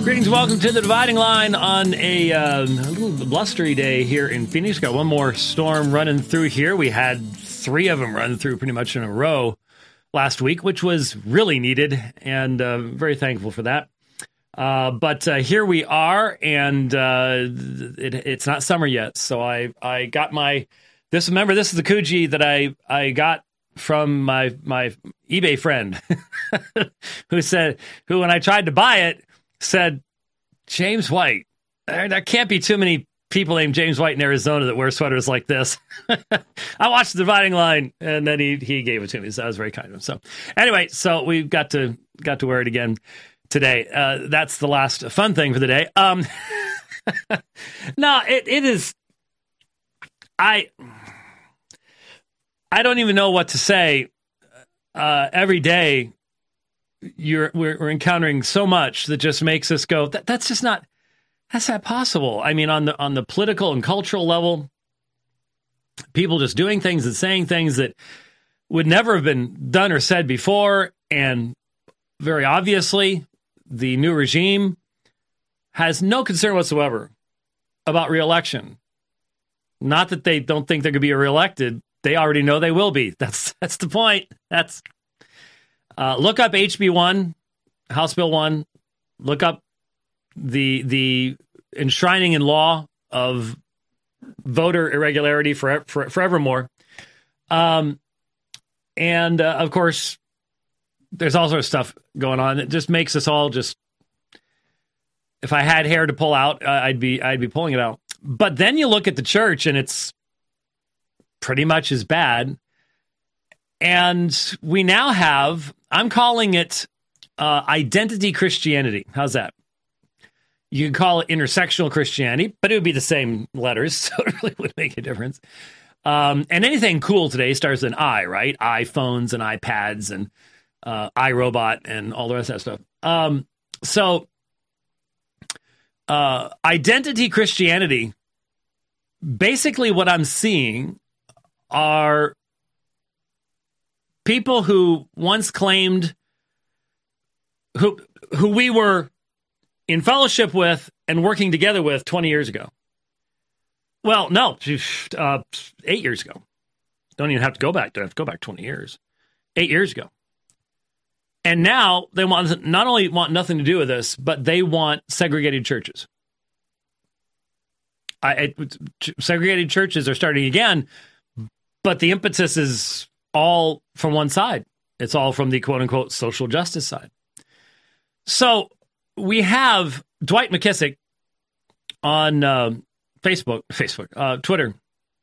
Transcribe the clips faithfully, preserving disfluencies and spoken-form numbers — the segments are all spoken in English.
Greetings, welcome to the Dividing Line on a, uh, a little blustery day here in Phoenix. Got one more storm running through here. We had three of them run through pretty much in a row last week, which was really needed, and uh, very thankful for that. Uh, but uh, here we are, and uh, it, it's not summer yet, so I, I got my this. Remember, this is the Coogee that I I got from my my eBay friend, who said who when I tried to buy it said, James White. There, there can't be too many people named James White in Arizona that wear sweaters like this. I watched the Dividing Line, and then he he gave it to me, so I was very kind of him. So anyway, so we got to got to wear it again today. Uh, that's the last fun thing for the day. Um, no, it it is. I I don't even know what to say. Uh, every day, you're we're, we're encountering so much that just makes us go, that, that's just not that's not possible. I mean, on the on the political and cultural level, people just doing things and saying things that would never have been done or said before, and very obviously, the new regime has no concern whatsoever about re-election. Not that they don't think they're going to be reelected. They already know they will be. That's that's the point. That's uh, look up H B one, House Bill one. Look up the the enshrining in law of voter irregularity for, for forevermore. Um, and uh, of course, there's all sorts of stuff going on. It just makes us all just. If I had hair to pull out, uh, I'd be I'd be pulling it out. But then you look at the church, and it's pretty much as bad. And we now have, I'm calling it uh, identity Christianity. How's that? You can call it intersectional Christianity, but it would be the same letters, so it really wouldn't make a difference. Um, and anything cool today starts with an I, right? iPhones and iPads and uh, iRobot and all the rest of that stuff. Um, so uh, identity Christianity, basically what I'm seeing are people who once claimed who who we were in fellowship with and working together with twenty years ago. Well, no, uh, eight years ago. Don't even have to go back. Don't have to go back twenty years. Eight years ago. And now they want not only want nothing to do with this, but they want segregated churches. I, it, segregated churches are starting again. But the impetus is all from one side. It's all from the quote-unquote social justice side. So we have Dwight McKissick on uh, Facebook, Facebook, uh, Twitter.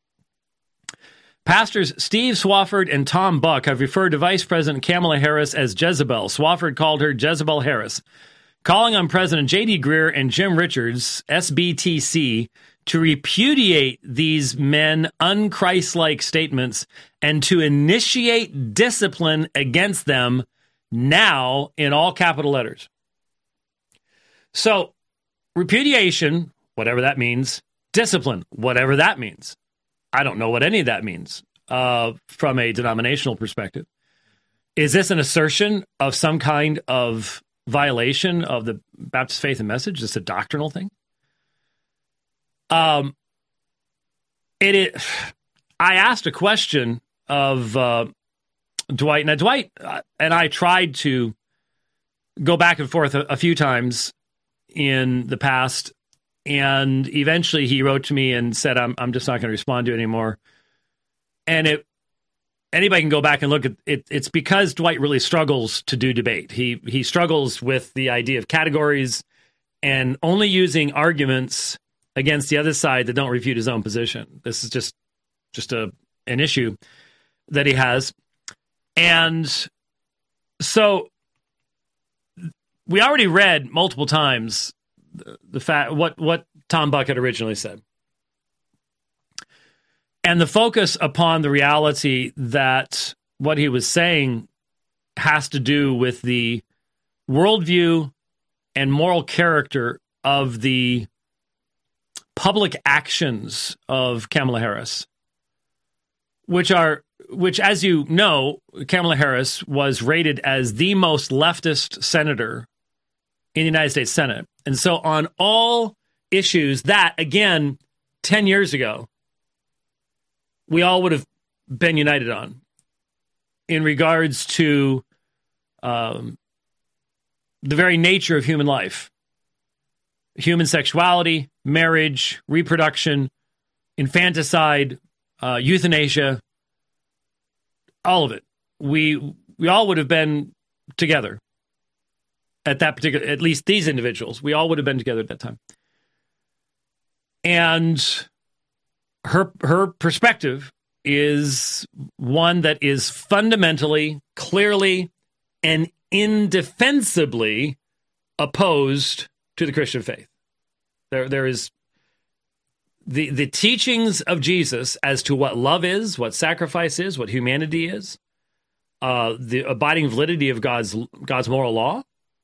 Pastors Steve Swafford and Tom Buck have referred to Vice President Kamala Harris as Jezebel. Swafford called her Jezebel Harris, calling on President J D Greear and Jim Richards, S B T C, to repudiate these men un-Christ-like statements and to initiate discipline against them now in all capital letters. So, repudiation, whatever that means, discipline, whatever that means. I don't know what any of that means uh, from a denominational perspective. Is this an assertion of some kind of violation of the Baptist faith and message? Is this a doctrinal thing? Um, it is. I asked a question of uh, Dwight. Now, Dwight uh, and I tried to go back and forth a, a few times in the past, and eventually he wrote to me and said, "I'm I'm just not going to respond to it anymore." And it anybody can go back and look at it. It's because Dwight really struggles to do debate. He he struggles with the idea of categories and only using arguments against the other side that don't refute his own position. This is just just a an issue that he has. And so we already read multiple times the, the fact what what Tom Buck had originally said. And the focus upon the reality that what he was saying has to do with the worldview and moral character of the public actions of Kamala Harris, which are, which, as you know, Kamala Harris was rated as the most leftist senator in the United States Senate. And so on all issues that, again, ten years ago, we all would have been united on in regards to um, the very nature of human life, human sexuality, marriage, reproduction, infanticide, uh, euthanasia, all of it. We we all would have been together at that particular, at least these individuals. We all would have been together at that time. And her her perspective is one that is fundamentally, clearly, and indefensibly opposed to the Christian faith. There, there is the the teachings of Jesus as to what love is, what sacrifice is, what humanity is, uh, the abiding validity of God's God's moral law.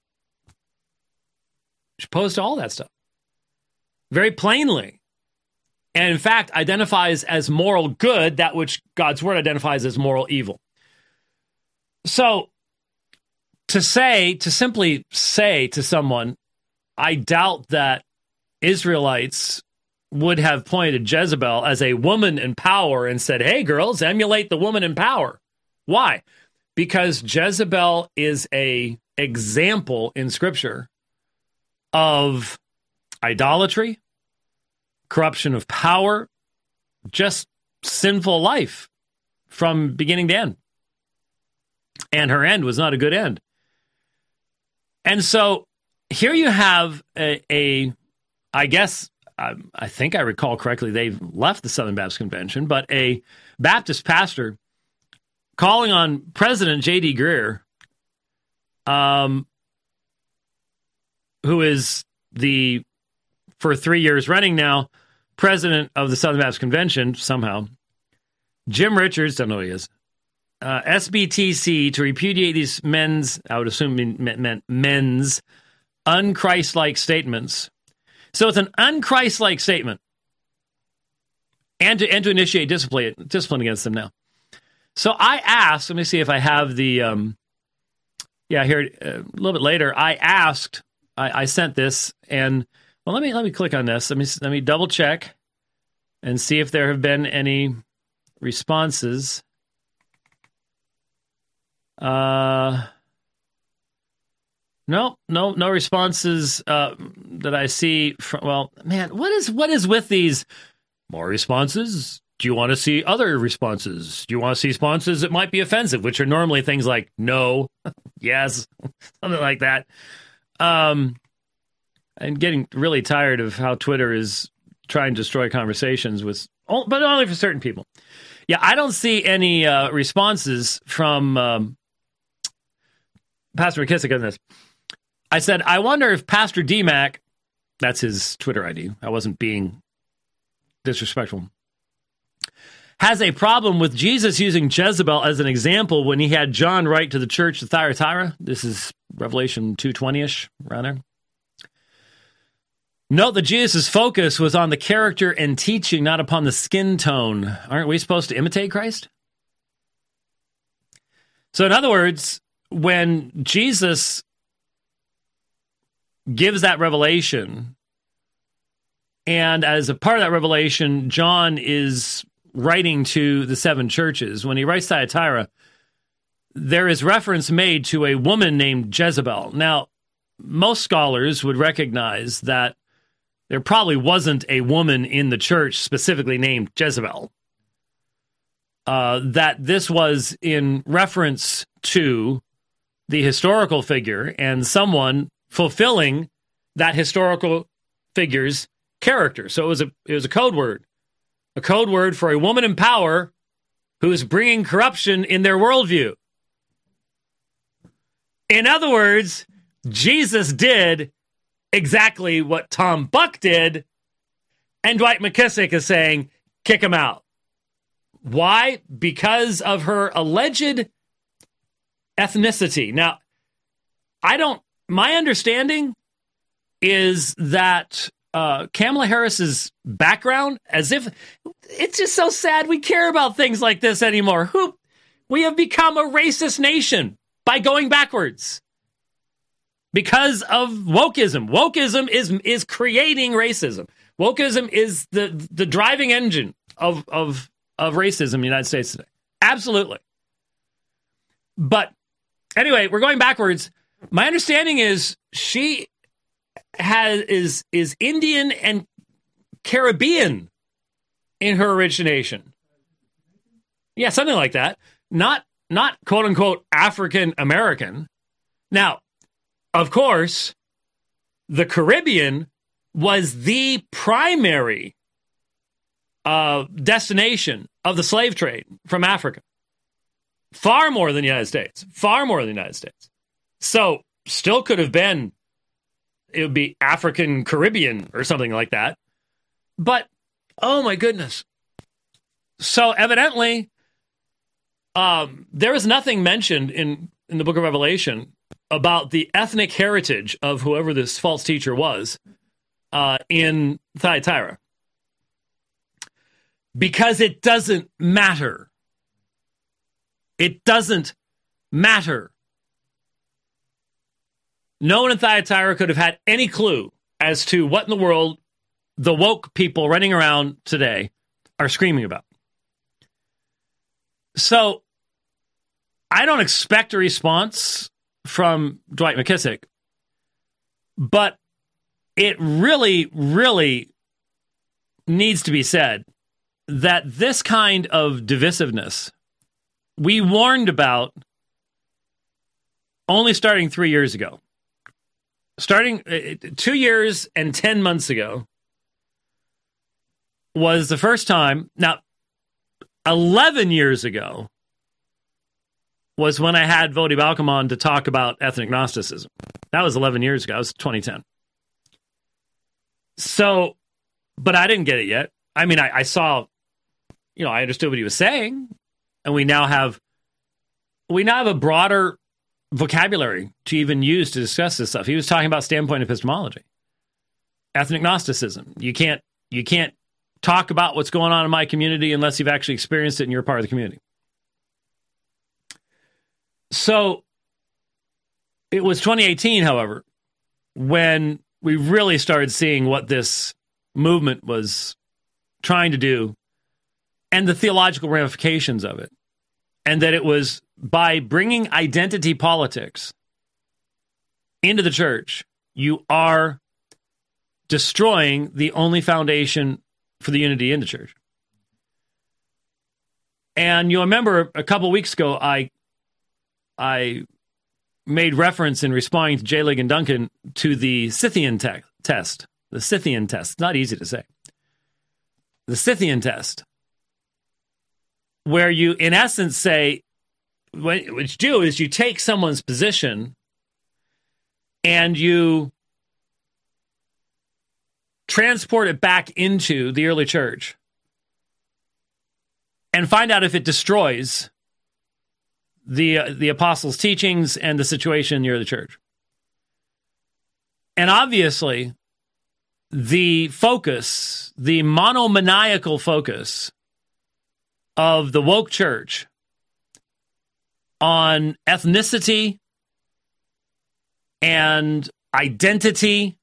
She's opposed to all that stuff very plainly, and in fact identifies as moral good that which God's word identifies as moral evil. So, to say, to simply say to someone, I doubt that Israelites would have pointed Jezebel as a woman in power and said, hey, girls, emulate the woman in power. Why? Because Jezebel is a example in Scripture of idolatry, corruption of power, just sinful life from beginning to end. And her end was not a good end. And so here you have a, a I guess, I, I think I recall correctly, they've left the Southern Baptist Convention, but a Baptist pastor calling on President J D Greear, um, who is the, for three years running now, president of the Southern Baptist Convention, somehow, Jim Richards, don't know who he is, uh, S B T C, to repudiate these men's, I would assume meant men, men's, unchrist-like statements. So it's an unchrist-like statement, and to and to initiate discipline discipline against them now. So I asked, let me see if I have the, um, yeah, here uh, a little bit later. I asked, I, I sent this, and well, let me let me click on this. Let me let me double check and see if there have been any responses. Uh. No, no, no responses uh, that I see from, well, man, what is what is with these more responses? Do you want to see other responses? Do you want to see responses that might be offensive, which are normally things like no, yes, something like that. Um, I'm getting really tired of how Twitter is trying to destroy conversations with, but only for certain people. Yeah, I don't see any uh, responses from um, Pastor McKissick on this. I said, I wonder if Pastor D Mac, that's his Twitter I D, I wasn't being disrespectful, has a problem with Jesus using Jezebel as an example when he had John write to the church of Thyatira. This is Revelation two twenty-ish, around there. Note that Jesus' focus was on the character and teaching, not upon the skin tone. Aren't we supposed to imitate Christ? So in other words, when Jesus gives that revelation, and as a part of that revelation, John is writing to the seven churches. When he writes Thyatira, there is reference made to a woman named Jezebel. Now, most scholars would recognize that there probably wasn't a woman in the church specifically named Jezebel. Uh, that this was in reference to the historical figure and someone fulfilling that historical figure's character. So it was a it was a code word, a code word for a woman in power who is bringing corruption in their worldview. In other words, Jesus did exactly what Tom Buck did, and Dwight McKissick is saying, kick him out. Why? Because of her alleged ethnicity. Now, I don't My understanding is that uh, Kamala Harris's background, as if it's just so sad we care about things like this anymore. Who we have become a racist nation by going backwards. because of wokeism. Wokeism is is creating racism. Wokeism is the the driving engine of of of racism in the United States today. Absolutely. But anyway, we're going backwards. My understanding is she has is is Indian and Caribbean in her origination. Yeah, something like that. Not not quote unquote African American. Now, of course, the Caribbean was the primary uh, destination of the slave trade from Africa. Far more than the United States. Far more than the United States. So, still could have been, it would be African Caribbean or something like that. But, oh my goodness. So, evidently, um, there is nothing mentioned in, in the book of Revelation about the ethnic heritage of whoever this false teacher was uh, in Thyatira. Because it doesn't matter. It doesn't matter. No one in Thyatira could have had any clue as to what in the world the woke people running around today are screaming about. So, I don't expect a response from Dwight McKissic, but it really, really needs to be said that this kind of divisiveness we warned about only starting three years ago. Starting uh, two years and ten months ago was the first time. Now, eleven years ago was when I had Voddie Baucham on to talk about ethnic Gnosticism. That was eleven years ago. It was twenty ten. So, but I didn't get it yet. I mean, I, I saw, you know, I understood what he was saying, and we now have, we now have a broader vocabulary to even use to discuss this stuff. He was talking about standpoint epistemology, ethnic Gnosticism. You can't, you can't talk about what's going on in my community unless you've actually experienced it and you're part of the community. So it was twenty eighteen, however, when we really started seeing what this movement was trying to do and the theological ramifications of it. And that it was by bringing identity politics into the church, you are destroying the only foundation for the unity in the church. And you'll remember a couple weeks ago, I I made reference in responding to J. Ligon Duncan to the Scythian te- test. The Scythian test. It's not easy to say. The Scythian test, where you, in essence, say, what you do is you take someone's position and you transport it back into the early church and find out if it destroys the uh, the apostles' teachings and the situation near the church. And obviously, the focus, the monomaniacal focus of the woke church on ethnicity and identity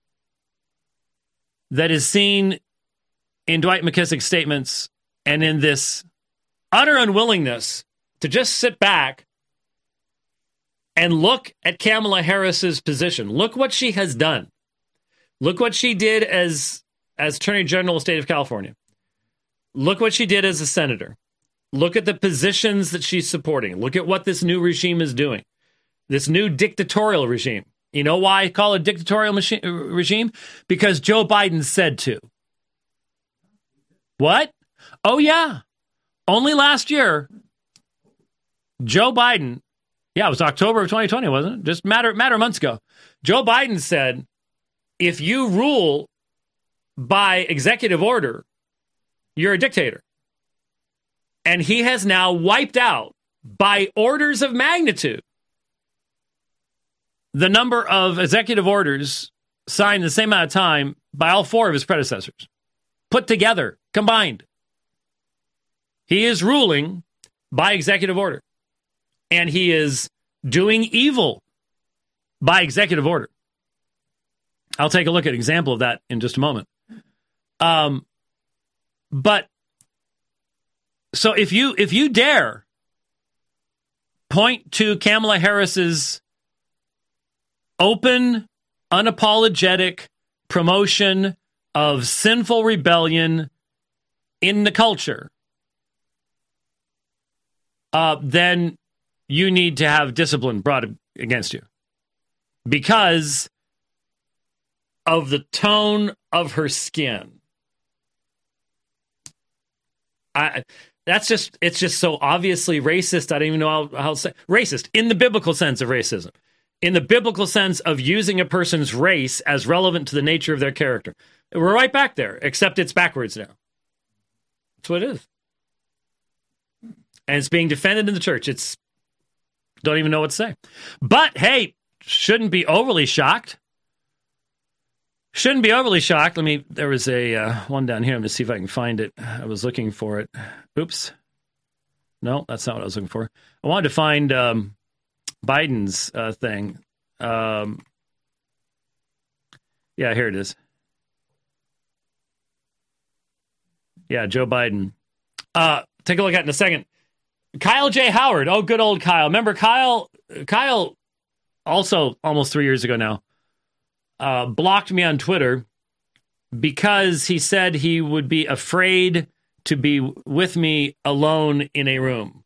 that is seen in Dwight McKissick's statements and in this utter unwillingness to just sit back and look at Kamala Harris's position. Look what she has done. Look what she did as, as Attorney General of the state of California. Look what she did as a senator. Look at the positions that she's supporting. Look at what this new regime is doing. This new dictatorial regime. You know why I call it a dictatorial machi- regime? Because Joe Biden said to. What? Oh, yeah. Only last year, Joe Biden, yeah, it was October of twenty twenty, wasn't it? Just matter, matter of months ago. Joe Biden said, if you rule by executive order, you're a dictator. And he has now wiped out, by orders of magnitude, the number of executive orders signed the same amount of time by all four of his predecessors. Put together, combined. He is ruling by executive order. And he is doing evil by executive order. I'll take a look at an example of that in just a moment. Um, but so if you if you dare point to Kamala Harris's open, unapologetic promotion of sinful rebellion in the culture, uh, then you need to have discipline brought against you because of the tone of her skin. I, that's just, it's just so obviously racist. I don't even know how, how to say racist in the biblical sense of racism, in the biblical sense of using a person's race as relevant to the nature of their character. We're right back there, except it's backwards now. That's what it is. And it's being defended in the church. It's, don't even know what to say. But hey, shouldn't be overly shocked. Shouldn't be overly shocked. Let me, there was a uh, one down here. Let me see if I can find it. I was looking for it. Oops. No, that's not what I was looking for. I wanted to find um, Biden's uh, thing. Um, yeah, here it is. Yeah, Joe Biden. Uh, take a look at it in a second. Kyle J. Howard. Oh, good old Kyle. Remember Kyle? Kyle, also almost three years ago now, uh, blocked me on Twitter because he said he would be afraid to be with me alone in a room.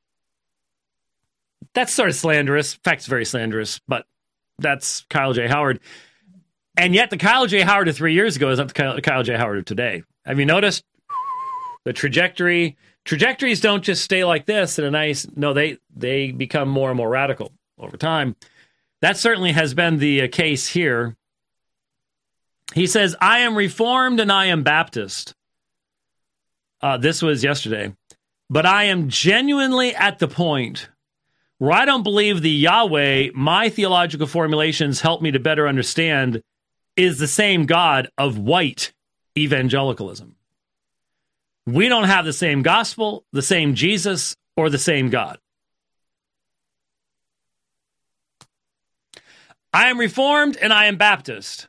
That's sort of slanderous. In fact, it's very slanderous, but that's Kyle J. Howard. And yet the Kyle J. Howard of three years ago is not the Kyle, Kyle J. Howard of today. Have you noticed the trajectory? Trajectories don't just stay like this in a nice, no, they, they become more and more radical over time. That certainly has been the uh, case here. He says, I am Reformed and I am Baptist. Uh, this was yesterday. But I am genuinely at the point where I don't believe the Yahweh my theological formulations help me to better understand is the same God of white evangelicalism. We don't have the same gospel, the same Jesus, or the same God. I am Reformed and I am Baptist.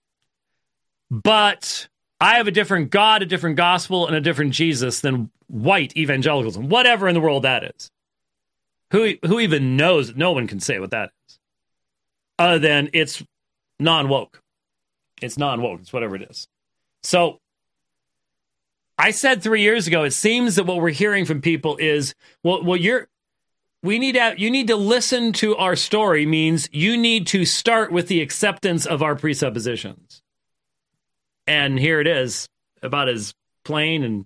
But I have a different God, a different gospel, and a different Jesus than white evangelicalism, whatever in the world that is. Who, who even knows? No one can say what that is. Other than it's non-woke. It's non-woke. It's whatever it is. So, I said three years ago, it seems that what we're hearing from people is, well, well, you're, we need to, you need to listen to our story means you need to start with the acceptance of our presuppositions. And here it is, about as plain and,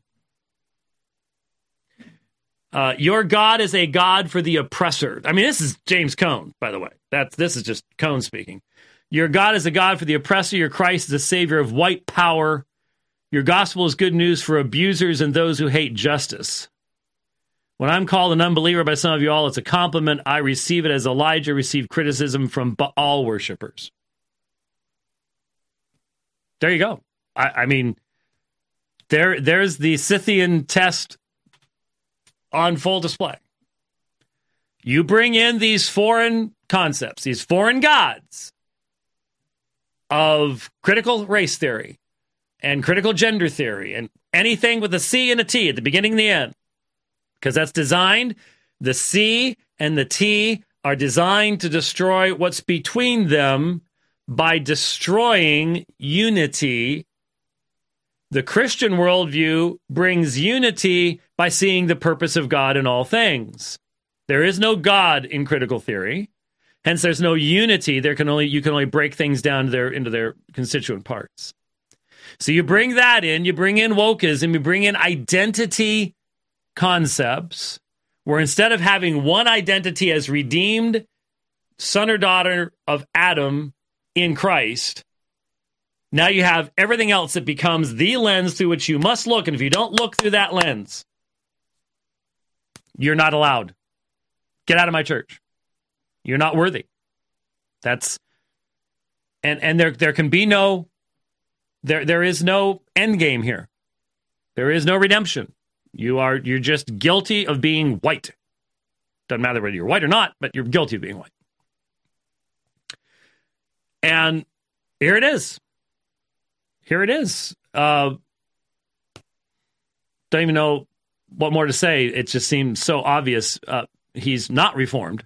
uh, your God is a God for the oppressor. I mean, this is James Cone, by the way. That's, this is just Cone speaking. Your God is a God for the oppressor. Your Christ is a savior of white power. Your gospel is good news for abusers and those who hate justice. When I'm called an unbeliever by some of you all, it's a compliment. I receive it as Elijah received criticism from Baal worshipers. There you go. I, I mean, there, there's the Scythian test on full display. You bring in these foreign concepts, these foreign gods of critical race theory, and critical gender theory, and anything with a C and a T at the beginning and the end. Because that's designed, the C and the T are designed to destroy what's between them by destroying unity. The Christian worldview brings unity by seeing the purpose of God in all things. There is no God in critical theory. Hence, there's no unity. There can only you can only break things down to their, into their constituent parts. So you bring that in, you bring in wokeism, you bring in identity concepts, where instead of having one identity as redeemed son or daughter of Adam in Christ, now you have everything else that becomes the lens through which you must look. And if you don't look through that lens, you're not allowed. Get out of my church. You're not worthy. That's, and, and there, there can be no, There, there is no end game here. There is no redemption. You are, you're just guilty of being white. Doesn't matter whether you're white or not, but you're guilty of being white. And here it is. Here it is. Uh, don't even know what more to say. It just seems so obvious. Uh, he's not reformed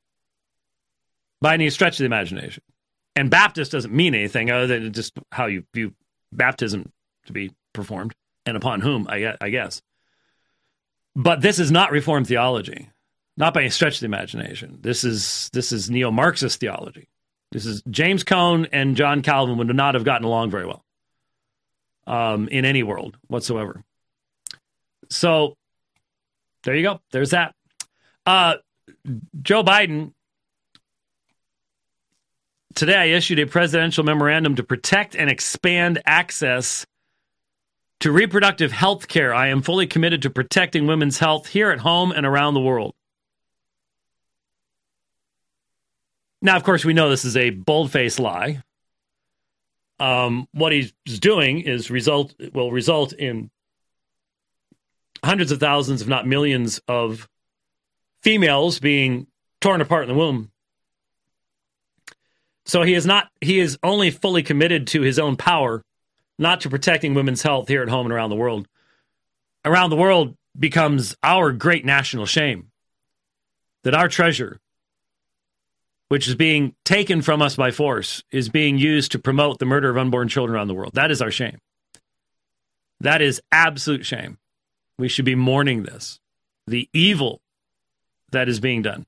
by any stretch of the imagination. And Baptist doesn't mean anything other than just how you view baptism to be performed and upon whom, I, I guess. But this is not Reformed theology, not by any stretch of the imagination. This is this is neo-Marxist theology. This is James Cone and John Calvin would not have gotten along very well um, in any world whatsoever. So there you go. There's that. Uh, Joe Biden, today I issued a presidential memorandum to protect and expand access to reproductive health care. I am fully committed to protecting women's health here at home and around the world. Now, of course, we know this is a bold-faced lie. Um, what he's doing is result will result in hundreds of thousands, if not millions, of females being torn apart in the womb. So he is not. He is only fully committed to his own power, not to protecting women's health here at home and around the world. Around the world becomes our great national shame that our treasure, which is being taken from us by force, is being used to promote the murder of unborn children around the world. That is our shame. That is absolute shame. We should be mourning this, the evil that is being done.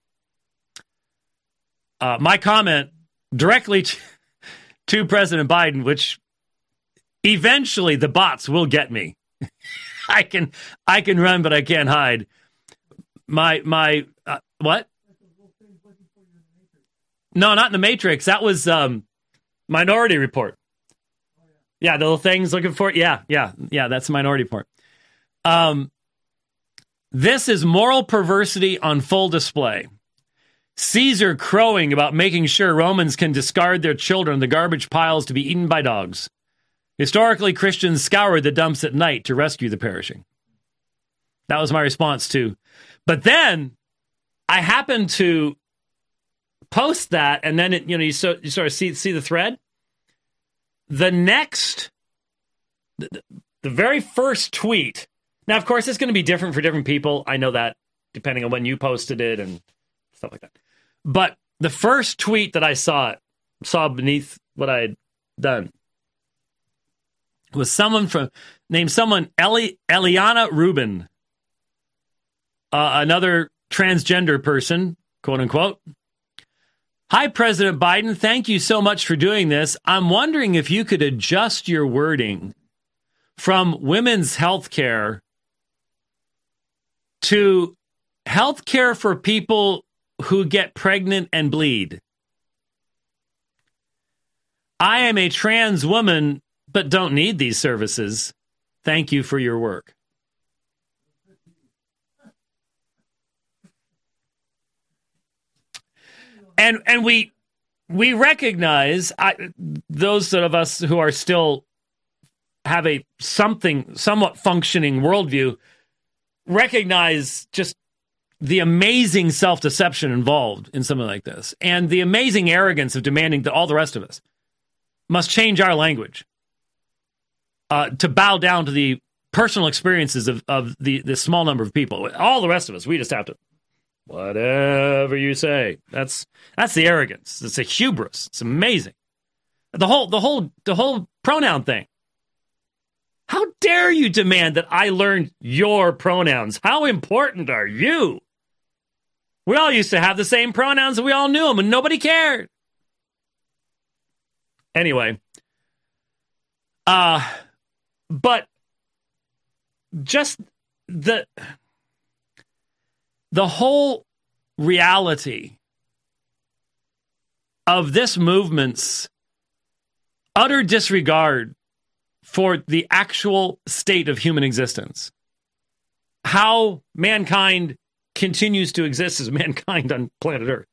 Uh, my comment directly to, to President Biden, which eventually the bots will get me. I can I can run, but I can't hide. My my uh, what? No, not in the Matrix. That was um, Minority Report. Yeah, the little things looking for it. Yeah, yeah, yeah. That's Minority Report. Um, this is moral perversity on full display. Caesar crowing about making sure Romans can discard their children in the garbage piles to be eaten by dogs. Historically, Christians scoured the dumps at night to rescue the perishing. That was my response to. But then I happened to post that, and then it, you know you, so, you sort of see see the thread. The next, the, the very first tweet. Now, of course, it's going to be different for different people. I know that, depending on when you posted it and stuff like that. But the first tweet that I saw saw beneath what I had done was someone from named someone Eli, Eliana Rubin, uh, another transgender person, quote unquote. Hi, President Biden. Thank you so much for doing this. I'm wondering if you could adjust your wording from women's health care to health care for people who get pregnant and bleed. I am a trans woman, but don't need these services. Thank you for your work. And and we we recognize, I, those of us who are still have a something somewhat functioning worldview, recognize just the amazing self-deception involved in something like this, and the amazing arrogance of demanding that all the rest of us must change our language uh, to bow down to the personal experiences of, of the, the small number of people. All the rest of us, we just have to, whatever you say. That's that's the arrogance. It's a hubris. It's amazing. The whole the whole the whole pronoun thing. How dare you demand that I learn your pronouns? How important are you? We all used to have the same pronouns and we all knew them and nobody cared. Anyway, uh, but just the the whole reality of this movement's utter disregard for the actual state of human existence, how mankind continues to exist as mankind on planet Earth.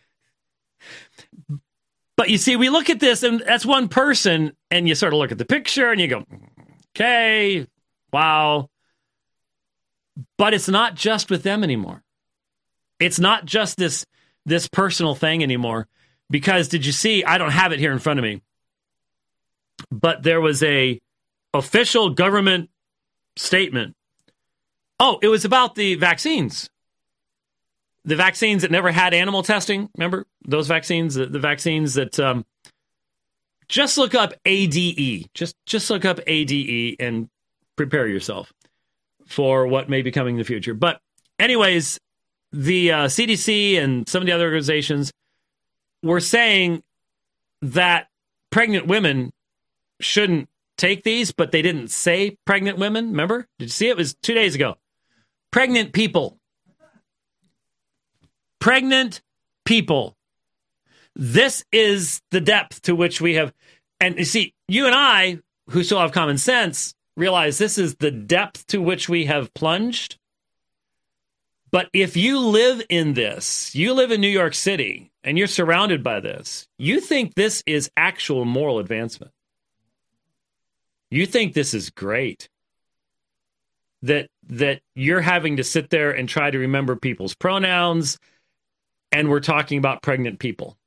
But you see, we look at this, and that's one person, and you sort of look at the picture, and you go, okay, wow. But it's not just with them anymore. It's not just this, this personal thing anymore. Because did you see, I don't have it here in front of me, but there was a official government statement. Oh, it was about the vaccines. The vaccines that never had animal testing. Remember those vaccines? The, the vaccines that um, just look up A D E. Just just look up A D E and prepare yourself for what may be coming in the future. But anyways, the uh, C D C and some of the other organizations were saying that pregnant women shouldn't take these, but they didn't say pregnant women. Remember? Did you see it? It was two days ago. Pregnant people. Pregnant people. This is the depth to which we have. And you see, you and I, who still have common sense, realize this is the depth to which we have plunged. But if you live in this, you live in New York City, and you're surrounded by this, you think this is actual moral advancement. You think this is great. That that you're having to sit there and try to remember people's pronouns, and we're talking about pregnant people.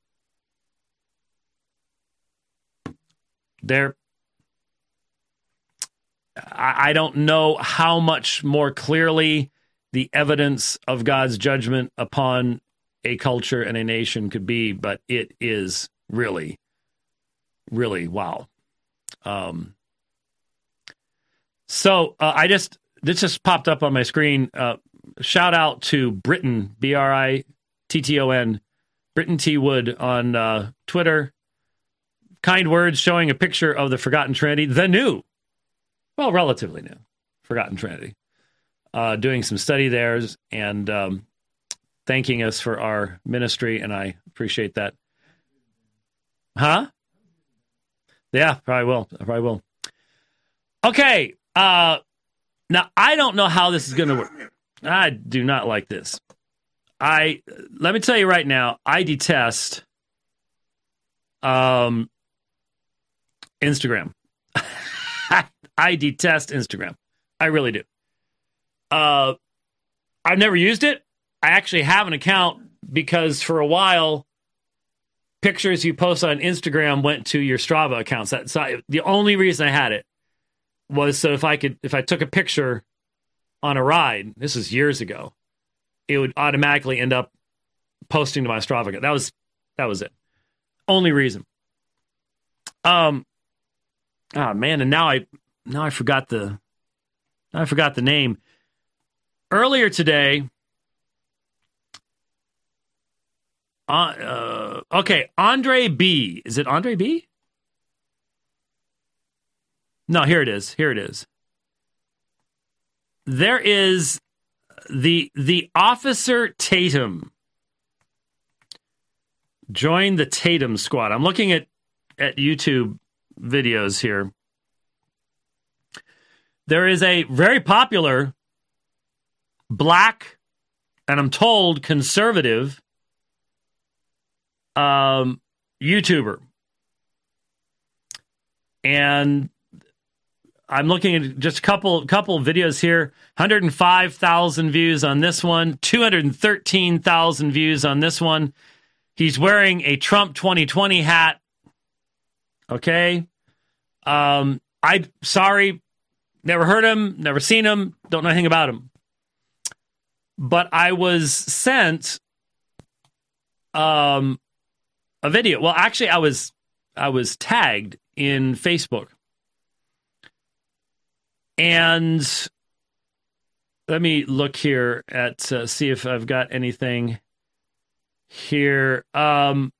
There, I, I don't know how much more clearly the evidence of God's judgment upon a culture and a nation could be, but it is really, really wow. Um, so uh, I just, this just popped up on my screen. Uh, shout out to Britton, B R I T T O N, Britton T. Wood on uh, Twitter. Kind words showing a picture of the Forgotten Trinity, the new, well, relatively new, Forgotten Trinity. Uh, doing some study there and um, thanking us for our ministry, and I appreciate that. Huh? Yeah, probably will. I probably will. Okay. Uh, now, I don't know how this is going to work. I do not like this. I let me tell you right now, I detest um, Instagram. I detest Instagram. I really do. Uh, I've never used it. I actually have an account because for a while, pictures you post on Instagram went to your Strava accounts. That's the only reason I had it was so if I could, if I took a picture on a ride, this was years ago, it would automatically end up posting to my Strava account. That was, that was it. Only reason. Um, oh man. And now I, now I forgot the, I forgot the name. Earlier today, uh, uh, okay, Andre B. Is it Andre B? No, here it is. Here it is. There is the the Officer Tatum. Join the Tatum squad. I'm looking at, at YouTube videos here. There is a very popular black, and I'm told conservative, um, YouTuber. And I'm looking at just a couple, couple of videos here. one hundred five thousand views on this one. two hundred thirteen thousand views on this one. He's wearing a Trump twenty twenty hat. Okay. Um, I, sorry, never heard him, never seen him, don't know anything about him. But I was sent um, a video. Well, actually, I was I was tagged in Facebook. And let me look here at uh, see if I've got anything here. Um,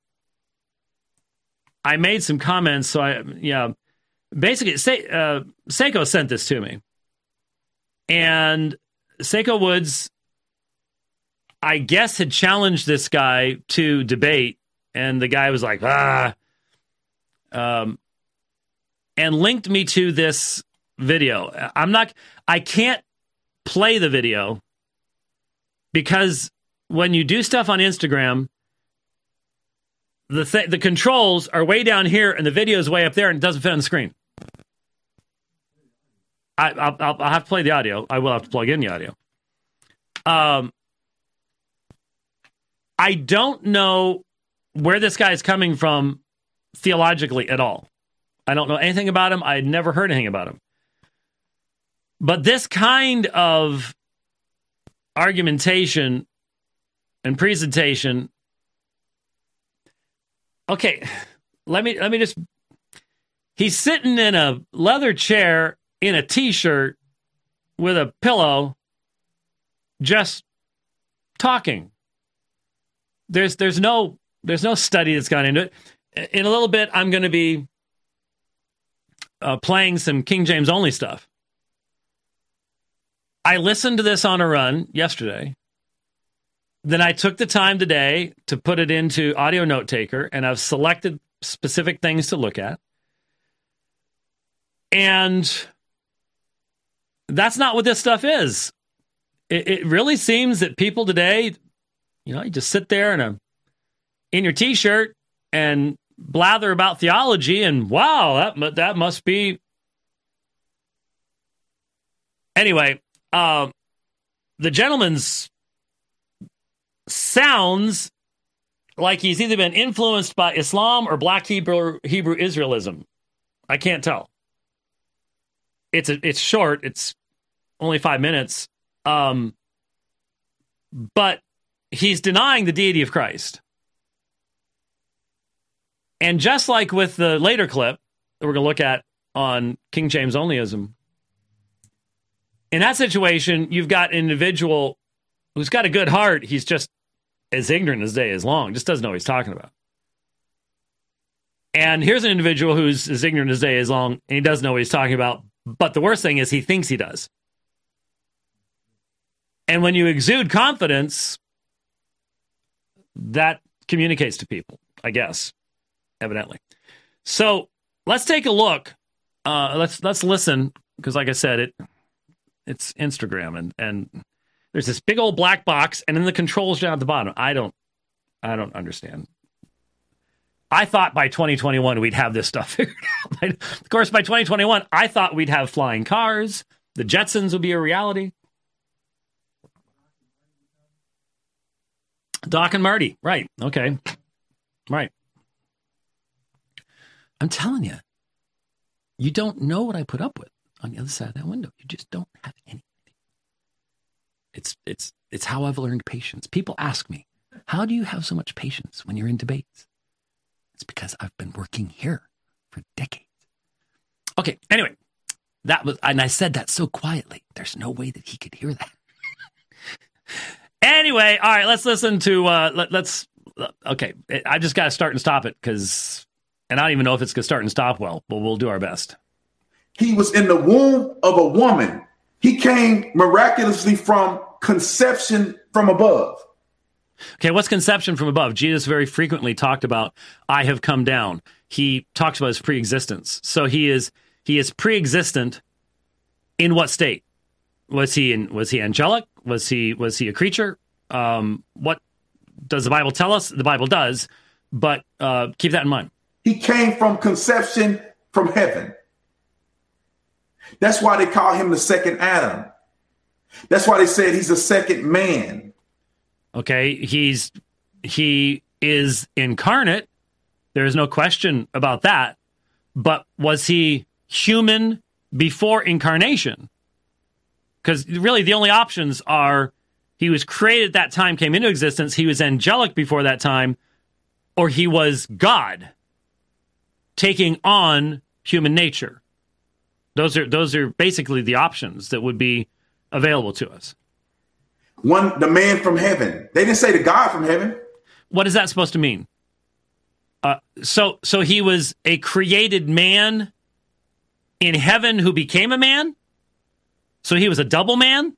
I made some comments, so I yeah. Basically, Se- uh, Seiko sent this to me, and Seiko Woods, I guess, had challenged this guy to debate, and the guy was like, ah, um, and linked me to this video. I'm not, I can't play the video because when you do stuff on Instagram, the th- the controls are way down here and the video is way up there and it doesn't fit on the screen. I, I'll, I'll have to play the audio. I will have to plug in the audio. Um, I don't know where this guy is coming from theologically at all. I don't know anything about him. I had never heard anything about him. But this kind of argumentation and presentation, okay, let me let me just, he's sitting in a leather chair in a t-shirt with a pillow, just talking. There's there's no there's no study that's gone into it. In a little bit, I'm going to be uh, playing some King James only stuff. I listened to this on a run yesterday. Then I took the time today to put it into Audio Note Taker, and I've selected specific things to look at. And that's not what this stuff is. It, it really seems that people today, you know, you just sit there in a in your t-shirt and blather about theology, and wow, that that must be. Anyway, uh, the gentleman's sounds like he's either been influenced by Islam or Black Hebrew Hebrew Israelism. I can't tell. It's a, it's short. It's only five minutes. Um, but he's denying the deity of Christ. And just like with the later clip that we're going to look at on King James onlyism, in that situation, you've got an individual who's got a good heart. He's just as ignorant as day is long, just doesn't know what he's talking about. And here's an individual who's as ignorant as day is long, and he doesn't know what he's talking about. But the worst thing is he thinks he does. And when you exude confidence, that communicates to people, I guess, evidently. So let's take a look. Uh, let's let's listen, because like I said, it it's Instagram, and and there's this big old black box, and then the controls down at the bottom. I don't I don't understand. I thought by twenty twenty-one we'd have this stuff figured out. Of course, by twenty twenty-one, I thought we'd have flying cars. The Jetsons would be a reality. Doc and Marty. Right. Okay. Right. I'm telling you, you don't know what I put up with on the other side of that window. You just don't have any. It's, it's, it's how I've learned patience. People ask me, how do you have so much patience when you're in debates? It's because I've been working here for decades. Okay, anyway, that was, and I said that so quietly. There's no way that he could hear that. Anyway, all right, let's listen to, uh, let, let's, okay, I just got to start and stop it because, and I don't even know if it's going to start and stop well, but we'll do our best. He was in the womb of a woman. He came miraculously from conception from above. Okay, what's conception from above? Jesus very frequently talked about, I have come down. He talks about his preexistence. So he is he is preexistent in what state? Was he in was he angelic? Was he was he a creature? Um, what does the Bible tell us? The Bible does, but uh, keep that in mind. He came from conception from heaven. That's why they call him the second Adam. That's why they said he's the second man. Okay, he's he is incarnate. There is no question about that. But was he human before incarnation? Because really the only options are he was created at that time, came into existence, he was angelic before that time, or he was God taking on human nature. Those are those are basically the options that would be available to us. One, the man from heaven. They didn't say the God from heaven. What is that supposed to mean? Uh, so, so he was a created man in heaven who became a man? So he was a double man?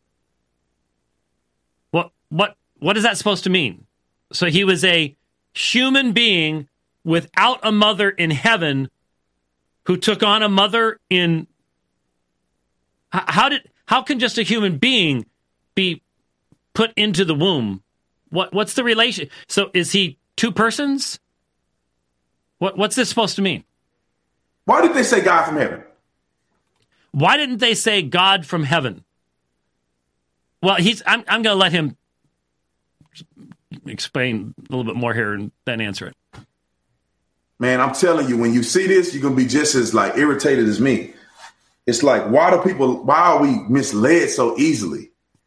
What, what, what is that supposed to mean? So he was a human being without a mother in heaven who took on a mother in... How did, how can just a human being be put into the womb? What what's the relation? So is he two persons? What what's this supposed to mean? Why did they say God from heaven? Why didn't they say God from heaven? Well, he's I'm I'm going to let him explain a little bit more here and then answer it. Man, I'm telling you, when you see this, you're going to be just as like irritated as me. It's like, why do people, why are we misled so easily?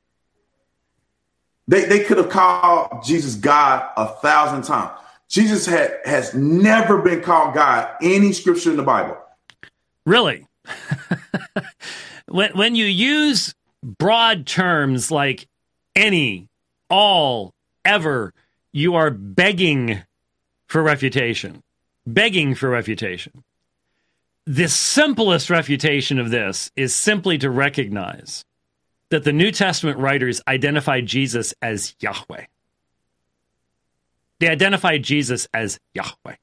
They they could have called Jesus God a thousand times. Jesus had has never been called God any scripture in the Bible. Really? when when you use broad terms like any, all, ever, you are begging for refutation. Begging for refutation. The simplest refutation of this is simply to recognize that the New Testament writers identified Jesus as Yahweh. They identified Jesus as Yahweh.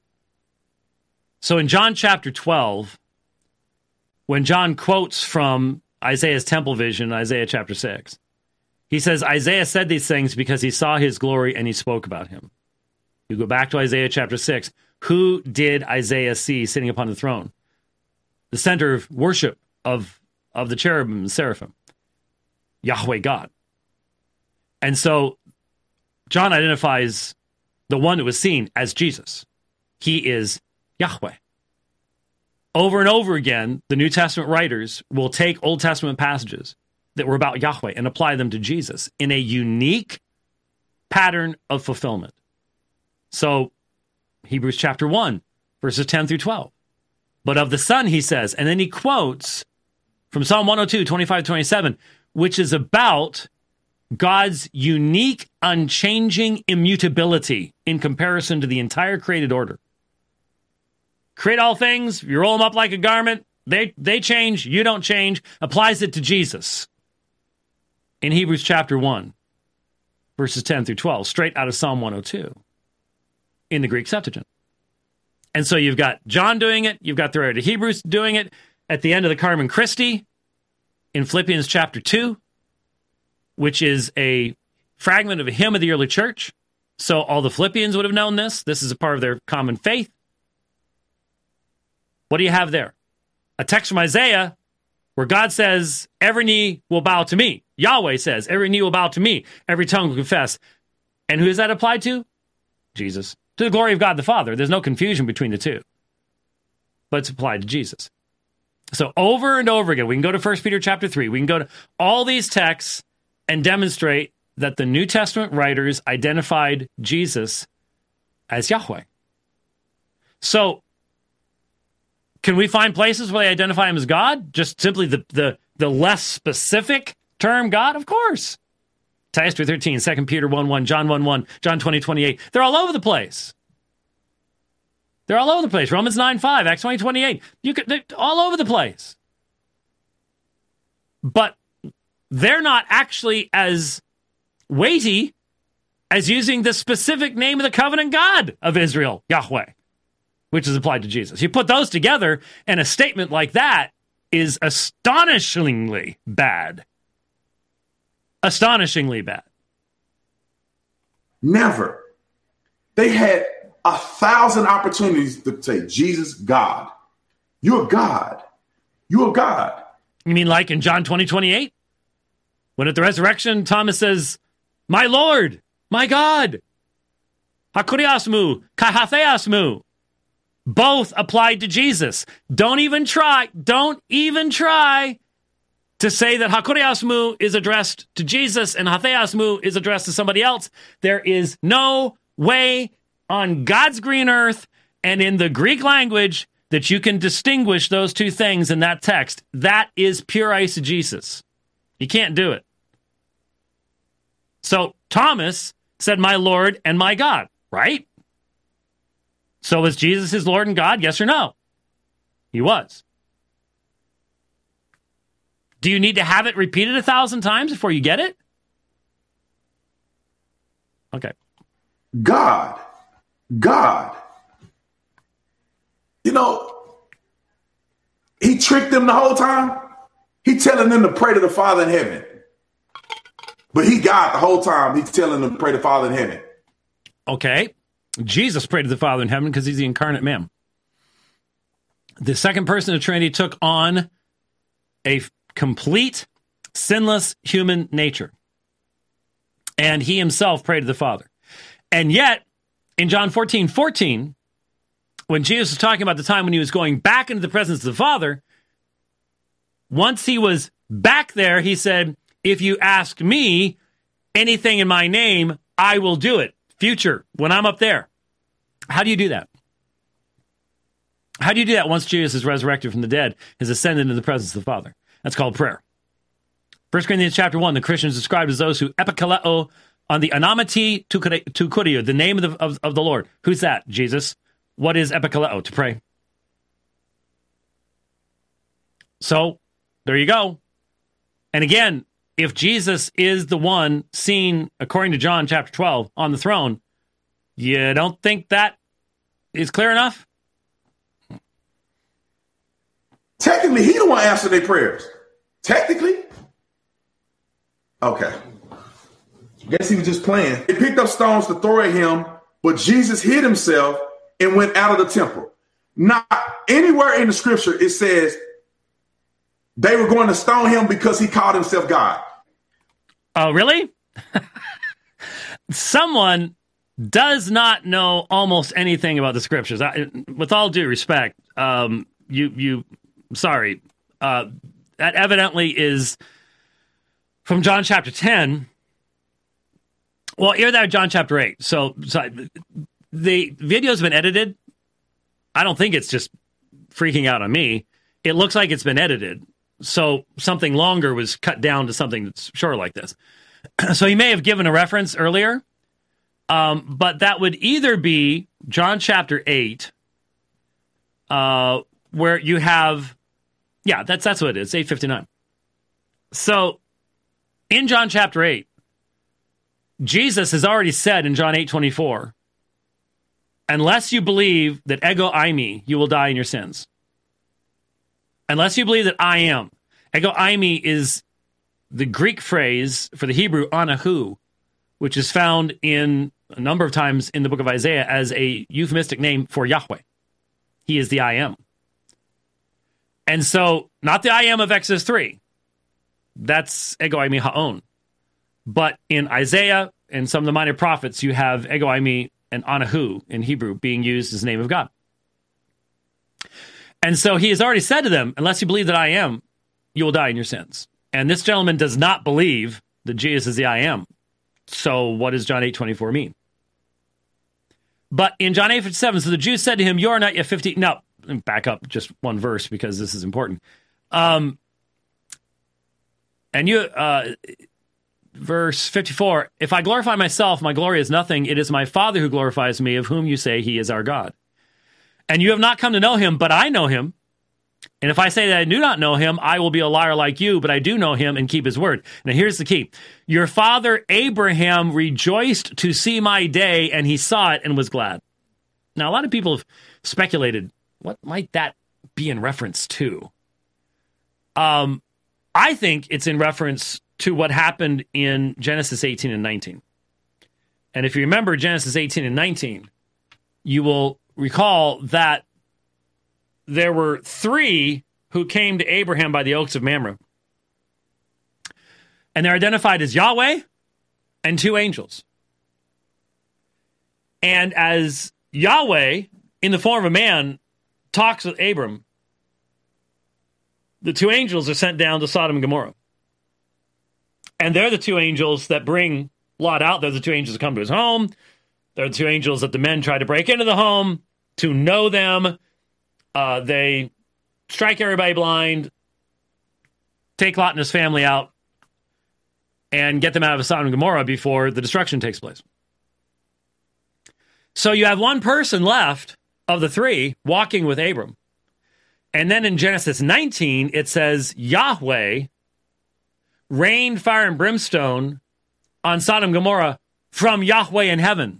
So in John chapter twelve, when John quotes from Isaiah's temple vision, Isaiah chapter six, he says, Isaiah said these things because he saw his glory and he spoke about him. You go back to Isaiah chapter six. Who did Isaiah see sitting upon the throne? The center of worship of, of the cherubim and seraphim. Yahweh God. And so John identifies the one that was seen as Jesus. He is Yahweh. Over and over again, the New Testament writers will take Old Testament passages that were about Yahweh and apply them to Jesus in a unique pattern of fulfillment. So Hebrews chapter one, verses ten through twelve. But of the Son, he says, and then he quotes from Psalm one oh two, twenty-five, twenty-seven, which is about God's unique, unchanging immutability in comparison to the entire created order. Create all things, you roll them up like a garment, they, they change, you don't change, applies it to Jesus. In Hebrews chapter one, verses ten through twelve, straight out of Psalm one oh two, in the Greek Septuagint. And so you've got John doing it, you've got the writer of Hebrews doing it, at the end of the Carmen Christi, in Philippians chapter two, which is a fragment of a hymn of the early church. So all the Philippians would have known this. This is a part of their common faith. What do you have there? A text from Isaiah where God says, every knee will bow to me. Yahweh says, every knee will bow to me. Every tongue will confess. And who is that applied to? Jesus. To the glory of God the Father. There's no confusion between the two. But it's applied to Jesus. So over and over again, we can go to First Peter chapter three. We can go to all these texts and demonstrate that the New Testament writers identified Jesus as Yahweh. So can we find places where they identify him as God? Just simply the, the, the less specific term God? Of course. Titus three thirteen, Second Peter one one, John one one, John twenty twenty-eight. They're all over the place. They're all over the place. Romans nine five, Acts twenty twenty-eight. You could, they're all over the place. But they're not actually as weighty as using the specific name of the covenant God of Israel, Yahweh, which is applied to Jesus. You put those together, and a statement like that is astonishingly bad. Astonishingly bad. Never. They had a thousand opportunities to say, Jesus, God. You're God. You're God. You mean like in John twenty twenty-eight? When at the resurrection, Thomas says, my Lord, my God. Hakuriasmu, kaihatheasmu. Both applied to Jesus. Don't even try. Don't even try to say that Hakuriasmu is addressed to Jesus and Hatheasmu is addressed to somebody else. There is no way on God's green earth and in the Greek language that you can distinguish those two things in that text. That is pure eisegesis. You can't do it. So Thomas said, my Lord and my God, right? So was Jesus his Lord and God? Yes or no? He was. Do you need to have it repeated a thousand times before you get it? Okay. God. God. You know, he tricked them the whole time. He telling them to pray to the Father in heaven. But he God the whole time. He's telling them to pray to the Father in heaven. Okay. Jesus prayed to the Father in heaven because he's the incarnate man. The second person of the Trinity took on a complete, sinless human nature. And he himself prayed to the Father. And yet, in John fourteen fourteen, when Jesus was talking about the time when he was going back into the presence of the Father, once he was back there, he said, if you ask me anything in my name, I will do it. Future, when I'm up there. How do you do that? How do you do that once Jesus is resurrected from the dead, is ascended into the presence of the Father? That's called prayer. First Corinthians chapter one, the Christians described as those who epikaleo on the anamati tukurio, the name of the, of, of the Lord. Who's that? Jesus. What is epikaleo? To pray. So, there you go. And again, if Jesus is the one seen, according to John chapter twelve, on the throne, you don't think that is clear enough? Technically, he the one answered their prayers. Technically. Okay. Guess he was just playing. They picked up stones to throw at him, but Jesus hid himself and went out of the temple. Not anywhere in the scripture it says they were going to stone him because he called himself God. Oh, really? Someone does not know almost anything about the scriptures. I, with all due respect, um, you, you, sorry, uh, that evidently is from John chapter ten. Well, either that or John chapter eight. So, so the video's been edited. I don't think it's just freaking out on me. It looks like it's been edited. So something longer was cut down to something that's shorter like this. So he may have given a reference earlier, um, but that would either be John chapter eight, uh, where you have, yeah, that's that's what it is, eight fifty-nine. So in John chapter eight, Jesus has already said in John eight twenty-four, unless you believe that ego eimi, you will die in your sins. Unless you believe that I am. Ego eimi is the Greek phrase for the Hebrew anahu, which is found in a number of times in the book of Isaiah as a euphemistic name for Yahweh. He is the I am. And so, not the I am of Exodus three. That's ego eimi ha'on. But in Isaiah and some of the minor prophets, you have ego eimi and anahu in Hebrew being used as the name of God. And so he has already said to them, unless you believe that I am, you will die in your sins. And this gentleman does not believe that Jesus is the I am. So what does John eight twenty-four mean? But in John eight fifty-seven, so the Jews said to him, you are not yet fifty. No, back up just one verse because this is important. Um, and you, uh, verse fifty-four, if I glorify myself, my glory is nothing. It is my Father who glorifies me, of whom you say he is our God. And you have not come to know him, but I know him. And if I say that I do not know him, I will be a liar like you, but I do know him and keep his word. Now here's the key. Your father Abraham rejoiced to see my day, and he saw it and was glad. Now, a lot of people have speculated, what might that be in reference to? Um, I think it's in reference to what happened in Genesis eighteen and nineteen. And if you remember Genesis eighteen and nineteen, you will recall that there were three who came to Abraham by the oaks of Mamre. And they're identified as Yahweh and two angels. And as Yahweh, in the form of a man, talks with Abram, the two angels are sent down to Sodom and Gomorrah. And they're the two angels that bring Lot out. They're the two angels that come to his home. They're the two angels that the men try to break into the home to know them. Uh, they strike everybody blind, take Lot and his family out, and get them out of Sodom and Gomorrah before the destruction takes place. So you have one person left of the three walking with Abram. And then in Genesis nineteen, it says Yahweh rained fire and brimstone on Sodom and Gomorrah from Yahweh in heaven.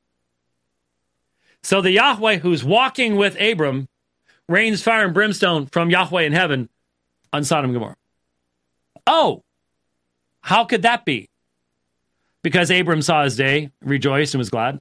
So the Yahweh who's walking with Abram rains fire and brimstone from Yahweh in heaven on Sodom and Gomorrah. Oh, how could that be? Because Abram saw his day, rejoiced, and was glad.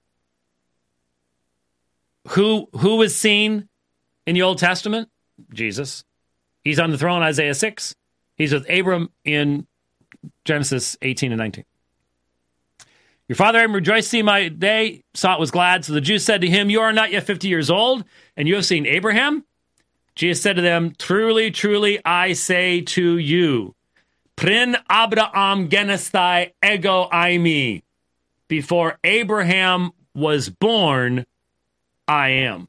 Who, who was seen in the Old Testament? Jesus. He's on the throne, Isaiah six. He's with Abram in Genesis eighteen and nineteen. Your father Abraham rejoiced to see my day, saw it was glad. So the Jews said to him, you are not yet fifty years old, and you have seen Abraham? Jesus said to them, truly, truly, I say to you, Prin Abraham genestai ego aimi. Before Abraham was born, I am.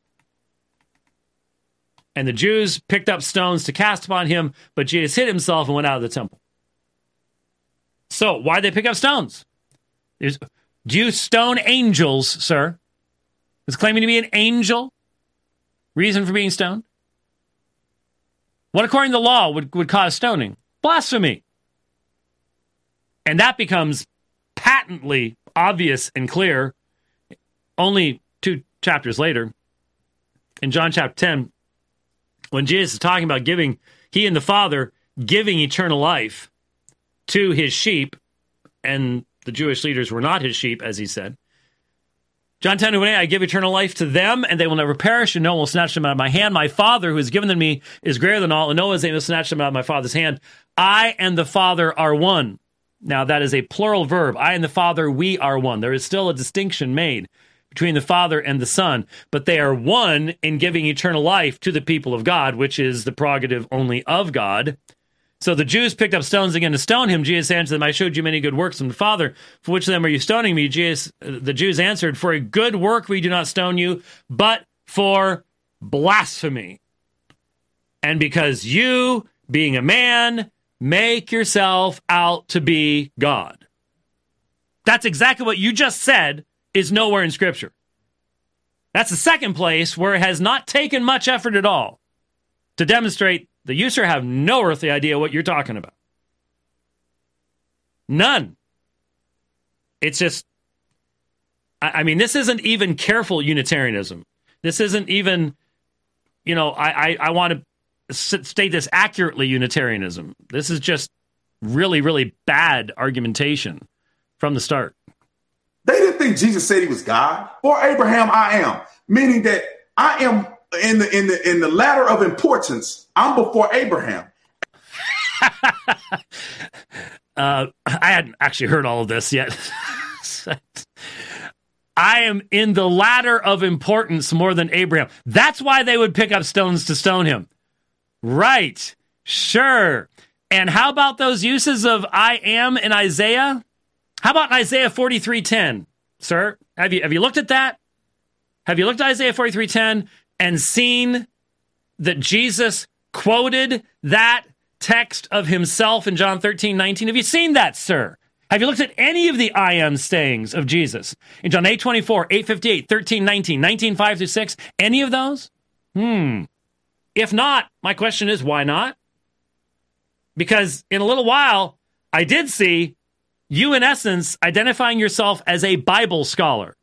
And the Jews picked up stones to cast upon him, but Jesus hid himself and went out of the temple. So, why did they pick up stones? There's, do you stone angels, sir? Is claiming to be an angel reason for being stoned? What, according to the law, would, would cause stoning? Blasphemy. And that becomes patently obvious and clear only two chapters later. In John chapter ten, when Jesus is talking about giving, he and the Father giving eternal life to his sheep, and the Jewish leaders were not his sheep, as he said. John ten, I give eternal life to them, and they will never perish, and no one will snatch them out of my hand. My Father, who has given them to me, is greater than all, and no one is able to snatch them out of my Father's hand. I and the Father are one. Now, that is a plural verb. I and the Father, we are one. There is still a distinction made between the Father and the Son, but they are one in giving eternal life to the people of God, which is the prerogative only of God. So the Jews picked up stones again to stone him. Jesus answered them, I showed you many good works from the Father. For which of them are you stoning me? Jesus, the Jews answered, for a good work we do not stone you, but for blasphemy. And because you, being a man, make yourself out to be God. That's exactly what you just said is nowhere in Scripture. That's the second place where it has not taken much effort at all to demonstrate that you, sir, have no earthly idea what you're talking about. None. It's just, I, I mean, this isn't even careful Unitarianism. This isn't even, you know, I, I, I want to state this accurately Unitarianism. This is just really, really bad argumentation from the start. They didn't think Jesus said he was God. For Abraham, I am. Meaning that I am in the in the in the ladder of importance. I'm before Abraham. uh, I hadn't actually heard all of this yet. I am in the ladder of importance more than Abraham. That's why they would pick up stones to stone him. Right. Sure. And how about those uses of I am in Isaiah? How about Isaiah forty-three ten, sir? Have you have you looked at that? Have you looked at Isaiah forty-three ten and seen that Jesus quoted that text of himself in John thirteen nineteen? Have you seen that, sir? Have you looked at any of the I am sayings of Jesus in John eight twenty-four, eight fifty-eight, thirteen nineteen, nineteen five through six? Any of those? Hmm. If not, my question is, why not? Because in a little while, I did see you, in essence, identifying yourself as a Bible scholar.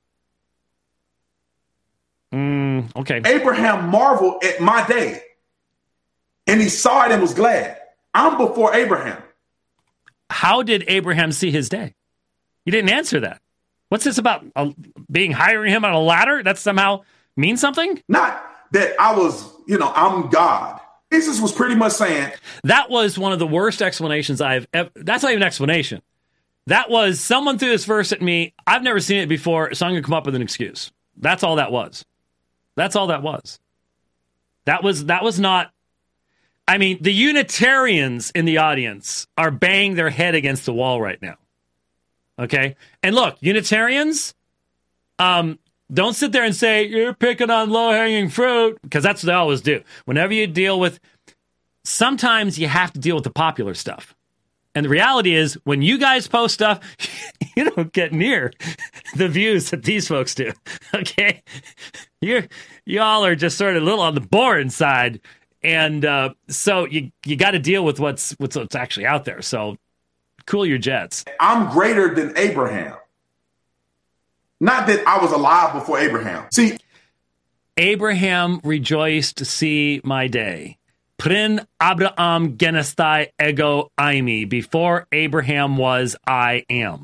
Mm, okay. Abraham marveled at my day, and he saw it and was glad. I'm before Abraham. How did Abraham see his day? You didn't answer that. What's this about uh, being hiring him on a ladder? That somehow means something? Not that I was, you know, I'm God. Jesus was pretty much saying. That was one of the worst explanations I've ever. That's not even an explanation. That was someone threw this verse at me. I've never seen it before, so I'm going to come up with an excuse. That's all that was. That's all that was. That was that was not. I mean, the Unitarians in the audience are banging their head against the wall right now. Okay? And look, Unitarians, um, don't sit there and say, you're picking on low-hanging fruit, because that's what they always do. Whenever you deal with, sometimes you have to deal with the popular stuff. And the reality is, when you guys post stuff, you don't get near the views that these folks do. Okay? You're, y'all are just sort of a little on the boring side. And uh, so you you got to deal with what's, what's what's actually out there. So cool your jets. I'm greater than Abraham. Not that I was alive before Abraham. See, Abraham rejoiced to see my day. Prin Abraham genestai ego aimi. Before Abraham was, I am.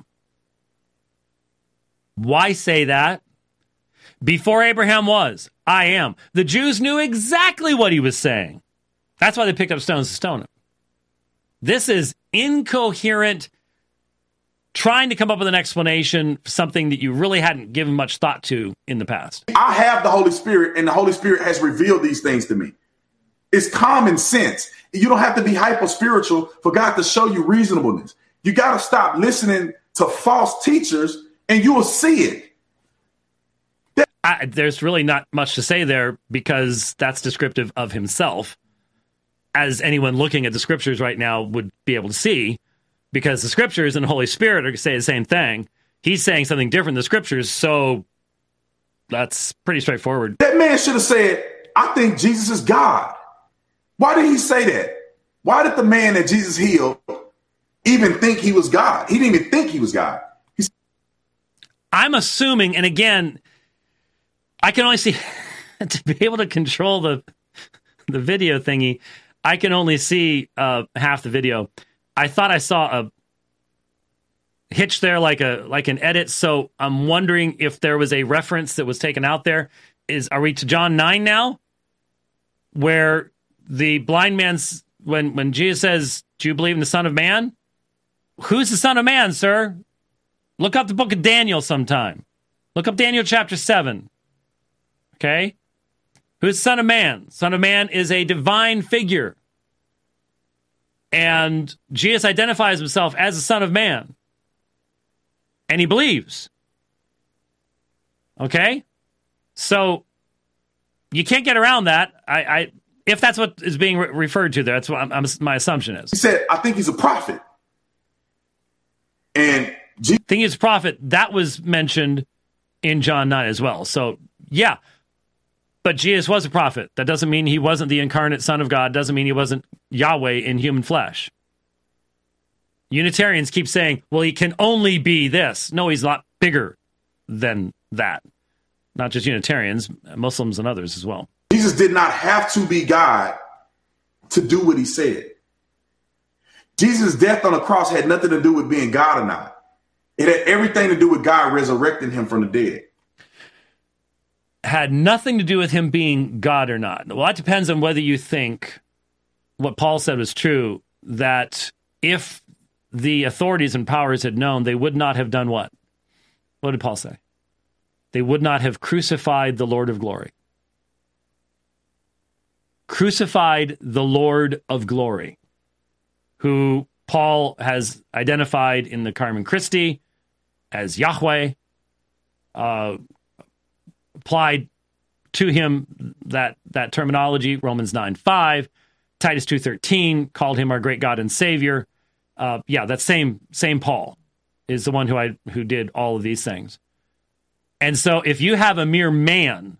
Why say that? Before Abraham was, I am. The Jews knew exactly what he was saying. That's why they picked up stones to stone him. This is incoherent trying to come up with an explanation for something that you really hadn't given much thought to in the past. I have the Holy Spirit, and the Holy Spirit has revealed these things to me. It's common sense. You don't have to be hyper spiritual for God to show you reasonableness. You got to stop listening to false teachers, and you will see it. I, there's really not much to say there, because that's descriptive of himself, as anyone looking at the scriptures right now would be able to see, because the scriptures and the Holy Spirit are saying the same thing. He's saying something different in the scriptures, so that's pretty straightforward. That man should have said, I think Jesus is God. Why did he say that? Why did the man that Jesus healed even think he was God? He didn't even think he was God. He's- I'm assuming, and again, I can only see, to be able to control the the video thingy, I can only see uh, half the video. I thought I saw a hitch there, like a like an edit, so I'm wondering if there was a reference that was taken out there. Is Are we to John nine now? Where the blind man's, when, when Jesus says, do you believe in the Son of Man? Who's the Son of Man, sir? Look up the book of Daniel sometime. Look up Daniel chapter seven. Okay? Who's the Son of Man? Son of Man is a divine figure. And Jesus identifies himself as the Son of Man. And he believes. Okay? So, you can't get around that. I, I if that's what is being re- referred to there, that's what I'm, I'm, my assumption is. He said, I think he's a prophet. And Jesus- think he's a prophet, that was mentioned in John nine as well. So, yeah. But Jesus was a prophet. That doesn't mean he wasn't the incarnate Son of God. Doesn't mean he wasn't Yahweh in human flesh. Unitarians keep saying, well, he can only be this. No, he's a lot bigger than that. Not just Unitarians, Muslims and others as well. Jesus did not have to be God to do what he said. Jesus' death on the cross had nothing to do with being God or not. It had everything to do with God resurrecting him from the dead. Had nothing to do with him being God or not. Well, that depends on whether you think what Paul said was true, that if the authorities and powers had known, they would not have done what? What did Paul say? They would not have crucified the Lord of glory. Crucified the Lord of glory, who Paul has identified in the Carmen Christi as Yahweh, uh, applied to him that, that terminology, Romans nine five, Titus two thirteen, called him our great God and Savior. Uh, yeah, that same same Paul is the one who I who did all of these things. And so if you have a mere man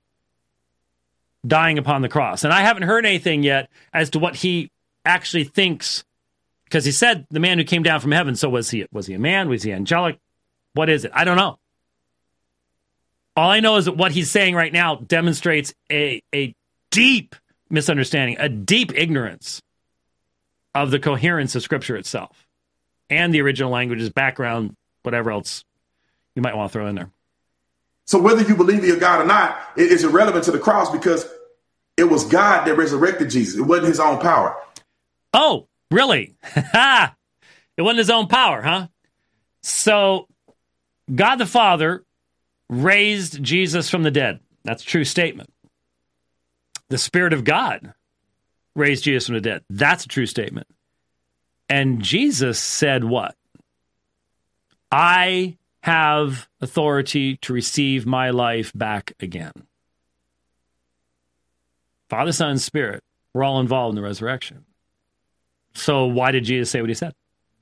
dying upon the cross, and I haven't heard anything yet as to what he actually thinks, because he said the man who came down from heaven, so was he was he a man? Was he angelic? What is it? I don't know. All I know is that what he's saying right now demonstrates a, a deep misunderstanding, a deep ignorance of the coherence of Scripture itself and the original language's background, whatever else you might want to throw in there. So whether you believe he's God or not, it is irrelevant to the cross, because it was God that resurrected Jesus. It wasn't his own power. Oh, really? It wasn't his own power, huh? So God the Father raised Jesus from the dead. That's a true statement. The Spirit of God raised Jesus from the dead. That's a true statement. And Jesus said what? I have authority to receive my life back again. Father, Son, and Spirit were all involved in the resurrection. So why did Jesus say what he said?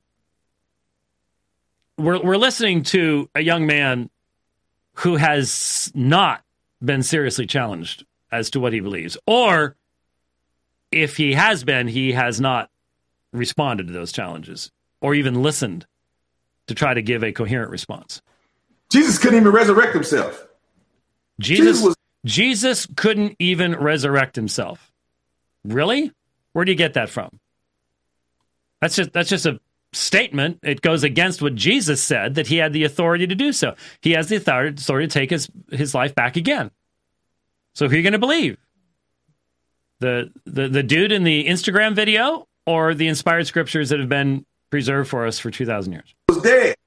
We're, we're listening to a young man who has not been seriously challenged as to what he believes. Or if he has been, he has not responded to those challenges or even listened to try to give a coherent response. Jesus couldn't even resurrect himself. Jesus, Jesus was- Jesus couldn't even resurrect himself. Really? Where do you get that from? That's just that's just a statement. It goes against what Jesus said, that he had the authority to do so. He has the authority to take his, his life back again. So who are you going to believe? The, the the dude in the Instagram video, or the inspired scriptures that have been preserved for us for two thousand years? Was dead.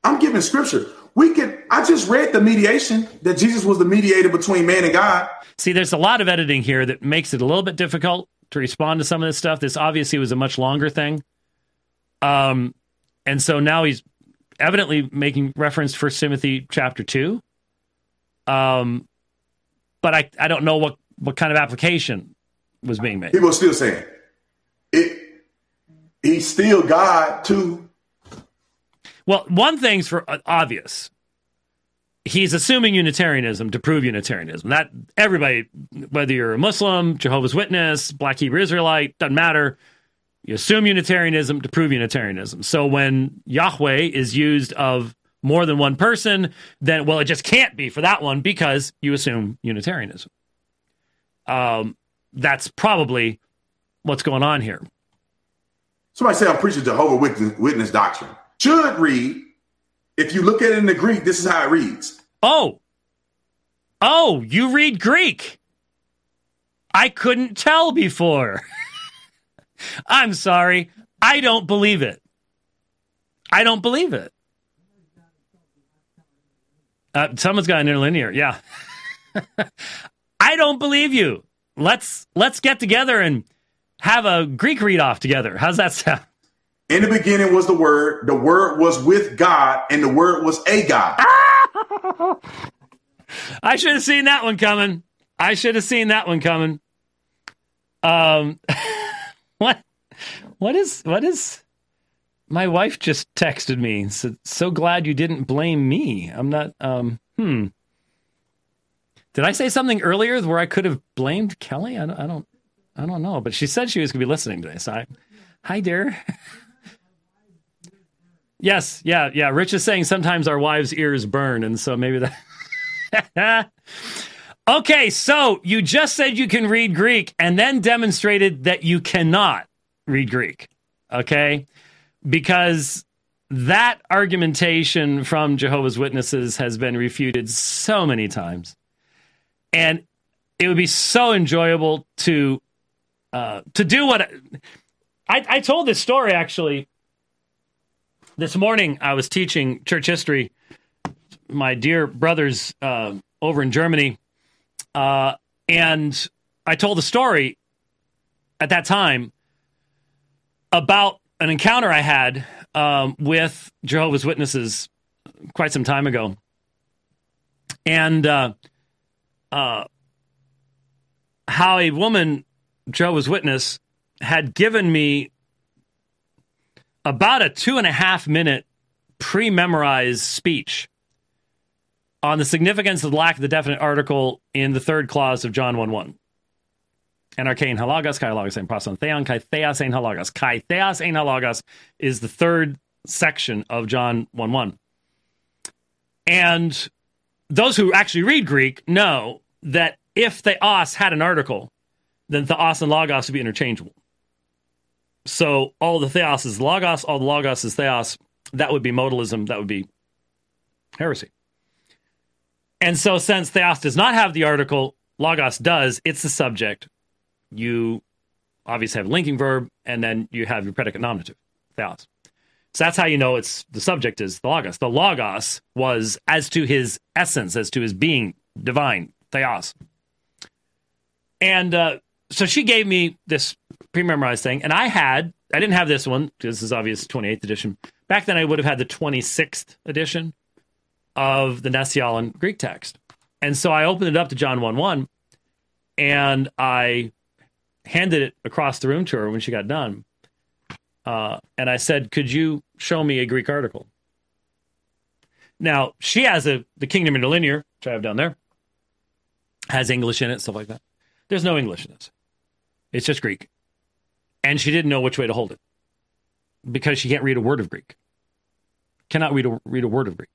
I'm giving scripture. We can. I just read the mediation that Jesus was the mediator between man and God. See, there's a lot of editing here that makes it a little bit difficult to respond to some of this stuff. This obviously was a much longer thing. Um, and so now he's evidently making reference to First Timothy chapter two. Um, but I, I don't know what, what kind of application was being made. People are still saying it. He's still God too. Well, one thing's for uh, obvious. He's assuming Unitarianism to prove Unitarianism. That everybody, whether you're a Muslim, Jehovah's Witness, Black Hebrew Israelite, doesn't matter. You assume Unitarianism to prove Unitarianism. So when Yahweh is used of more than one person, then, well, it just can't be for that one because you assume Unitarianism. Um, that's probably what's going on here. Somebody say I'm preaching Jehovah's Witness, Witness doctrine. Should read, if you look at it in the Greek, this is how it reads. Oh. Oh, you read Greek. I couldn't tell before. I'm sorry. I don't believe it. I don't believe it. Uh, someone's got an interlinear. Yeah. I don't believe you. Let's let's get together and have a Greek read off together. How's that sound? In the beginning was the Word. The Word was with God, and the Word was a God. I should have seen that one coming. I should have seen that one coming. Um, what? What is? What is? My wife just texted me and said, "So glad you didn't blame me." I'm not. Um, hmm. Did I say something earlier where I could have blamed Kelly? I don't. I don't, I don't know. But she said she was going to be listening today. So, I, hi, dear. Yes, yeah, yeah. Rich is saying sometimes our wives' ears burn, and so maybe that. Okay, so you just said you can read Greek and then demonstrated that you cannot read Greek, okay? Because that argumentation from Jehovah's Witnesses has been refuted so many times. And it would be so enjoyable to uh, to do what... I, I told this story, actually. This morning, I was teaching church history. My dear brothers uh, over in Germany. Uh, and I told the story at that time about an encounter I had um, with Jehovah's Witnesses quite some time ago. And uh, uh, how a woman, Jehovah's Witness, had given me about a two and a half minute pre-memorized speech on the significance of the lack of the definite article in the third clause of John one one. En archein halagos, kai halagos ein prason theon, kai theos ein halagos. Kai theos ein halagos is the third section of John one one. And those who actually read Greek know that if theos had an article, then theos and logos would be interchangeable. So all the theos is logos, all the logos is theos. That would be modalism. That would be heresy. And so since theos does not have the article, logos does, it's the subject. You obviously have a linking verb, and then you have your predicate nominative, theos. So that's how you know it's the subject is the logos. The logos was as to his essence, as to his being, divine, theos. And uh, so she gave me this pre-memorized thing, and I had, I didn't have this one, because this is obvious twenty-eighth edition. Back then I would have had the twenty-sixth edition of the Nestle-Aland Greek text. And so I opened it up to John one one, and I handed it across the room to her when she got done. Uh, and I said, could you show me a Greek article? Now, she has a the Kingdom Interlinear, which I have down there, has English in it, stuff like that. There's no English in this. It's just Greek. And she didn't know which way to hold it because she can't read a word of Greek. Cannot read a, read a word of Greek.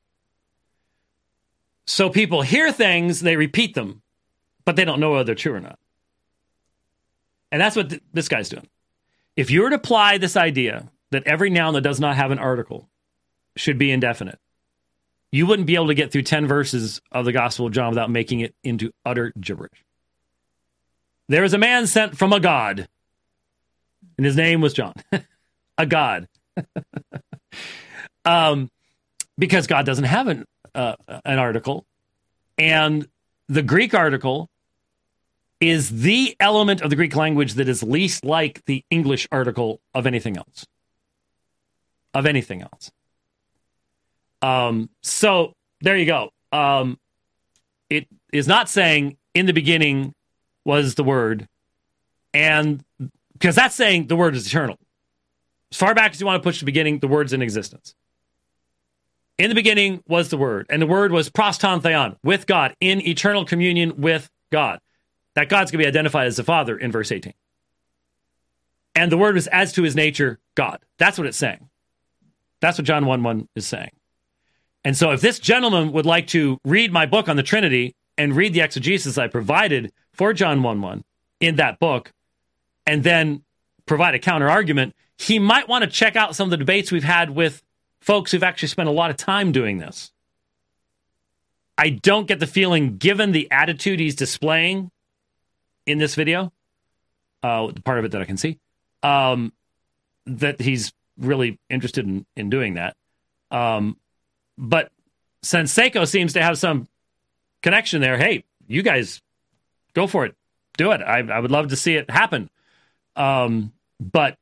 So people hear things, they repeat them, but they don't know whether they're true or not. And that's what th- this guy's doing. If you were to apply this idea that every noun that does not have an article should be indefinite, you wouldn't be able to get through ten verses of the Gospel of John without making it into utter gibberish. There is a man sent from a God, and his name was John. A God. um, because God doesn't have an, uh, an article. And the Greek article is the element of the Greek language that is least like the English article of anything else. Of anything else. Um, so there you go. Um, it is not saying in the beginning was the Word, and because that's saying the Word is eternal. As far back as you want to push the beginning, the Word's in existence. In the beginning was the Word, and the Word was proston theon, with God, in eternal communion with God. That God's going to be identified as the Father in verse eighteen. And the Word was as to his nature, God. That's what it's saying. That's what John one one is saying. And so if this gentleman would like to read my book on the Trinity and read the exegesis I provided for John one one in that book, and then provide a counter argument, he might want to check out some of the debates we've had with folks who've actually spent a lot of time doing this. I don't get the feeling, given the attitude he's displaying in this video, uh, the part of it that I can see, um, that he's really interested in, in doing that. Um, but since Seiko seems to have some connection there, hey, you guys go for it. Do it. I, I would love to see it happen. Um, but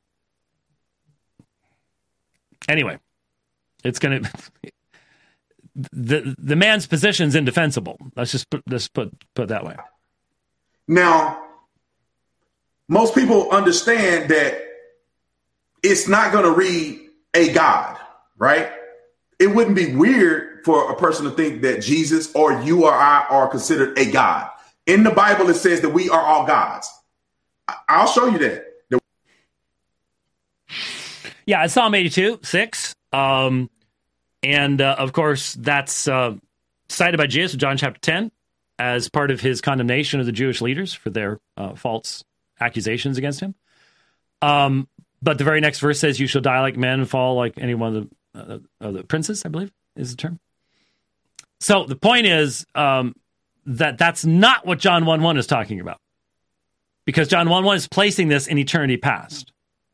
anyway, it's going to... The the man's position's indefensible. Let's just put, let's put, put it that way. Now, most people understand that it's not going to read a God, right? It wouldn't be weird for a person to think that Jesus or you or I are considered a God. In the Bible, it says that we are all gods. I'll show you that. Yeah, it's Psalm eighty-two, six. Um, and, uh, of course, that's uh, cited by Jesus in John chapter ten as part of his condemnation of the Jewish leaders for their uh, false accusations against him. Um, but the very next verse says, you shall die like men and fall like any one of the, uh, of the princes, I believe is the term. So the point is um, that that's not what John one one is talking about. Because John one one is placing this in eternity past.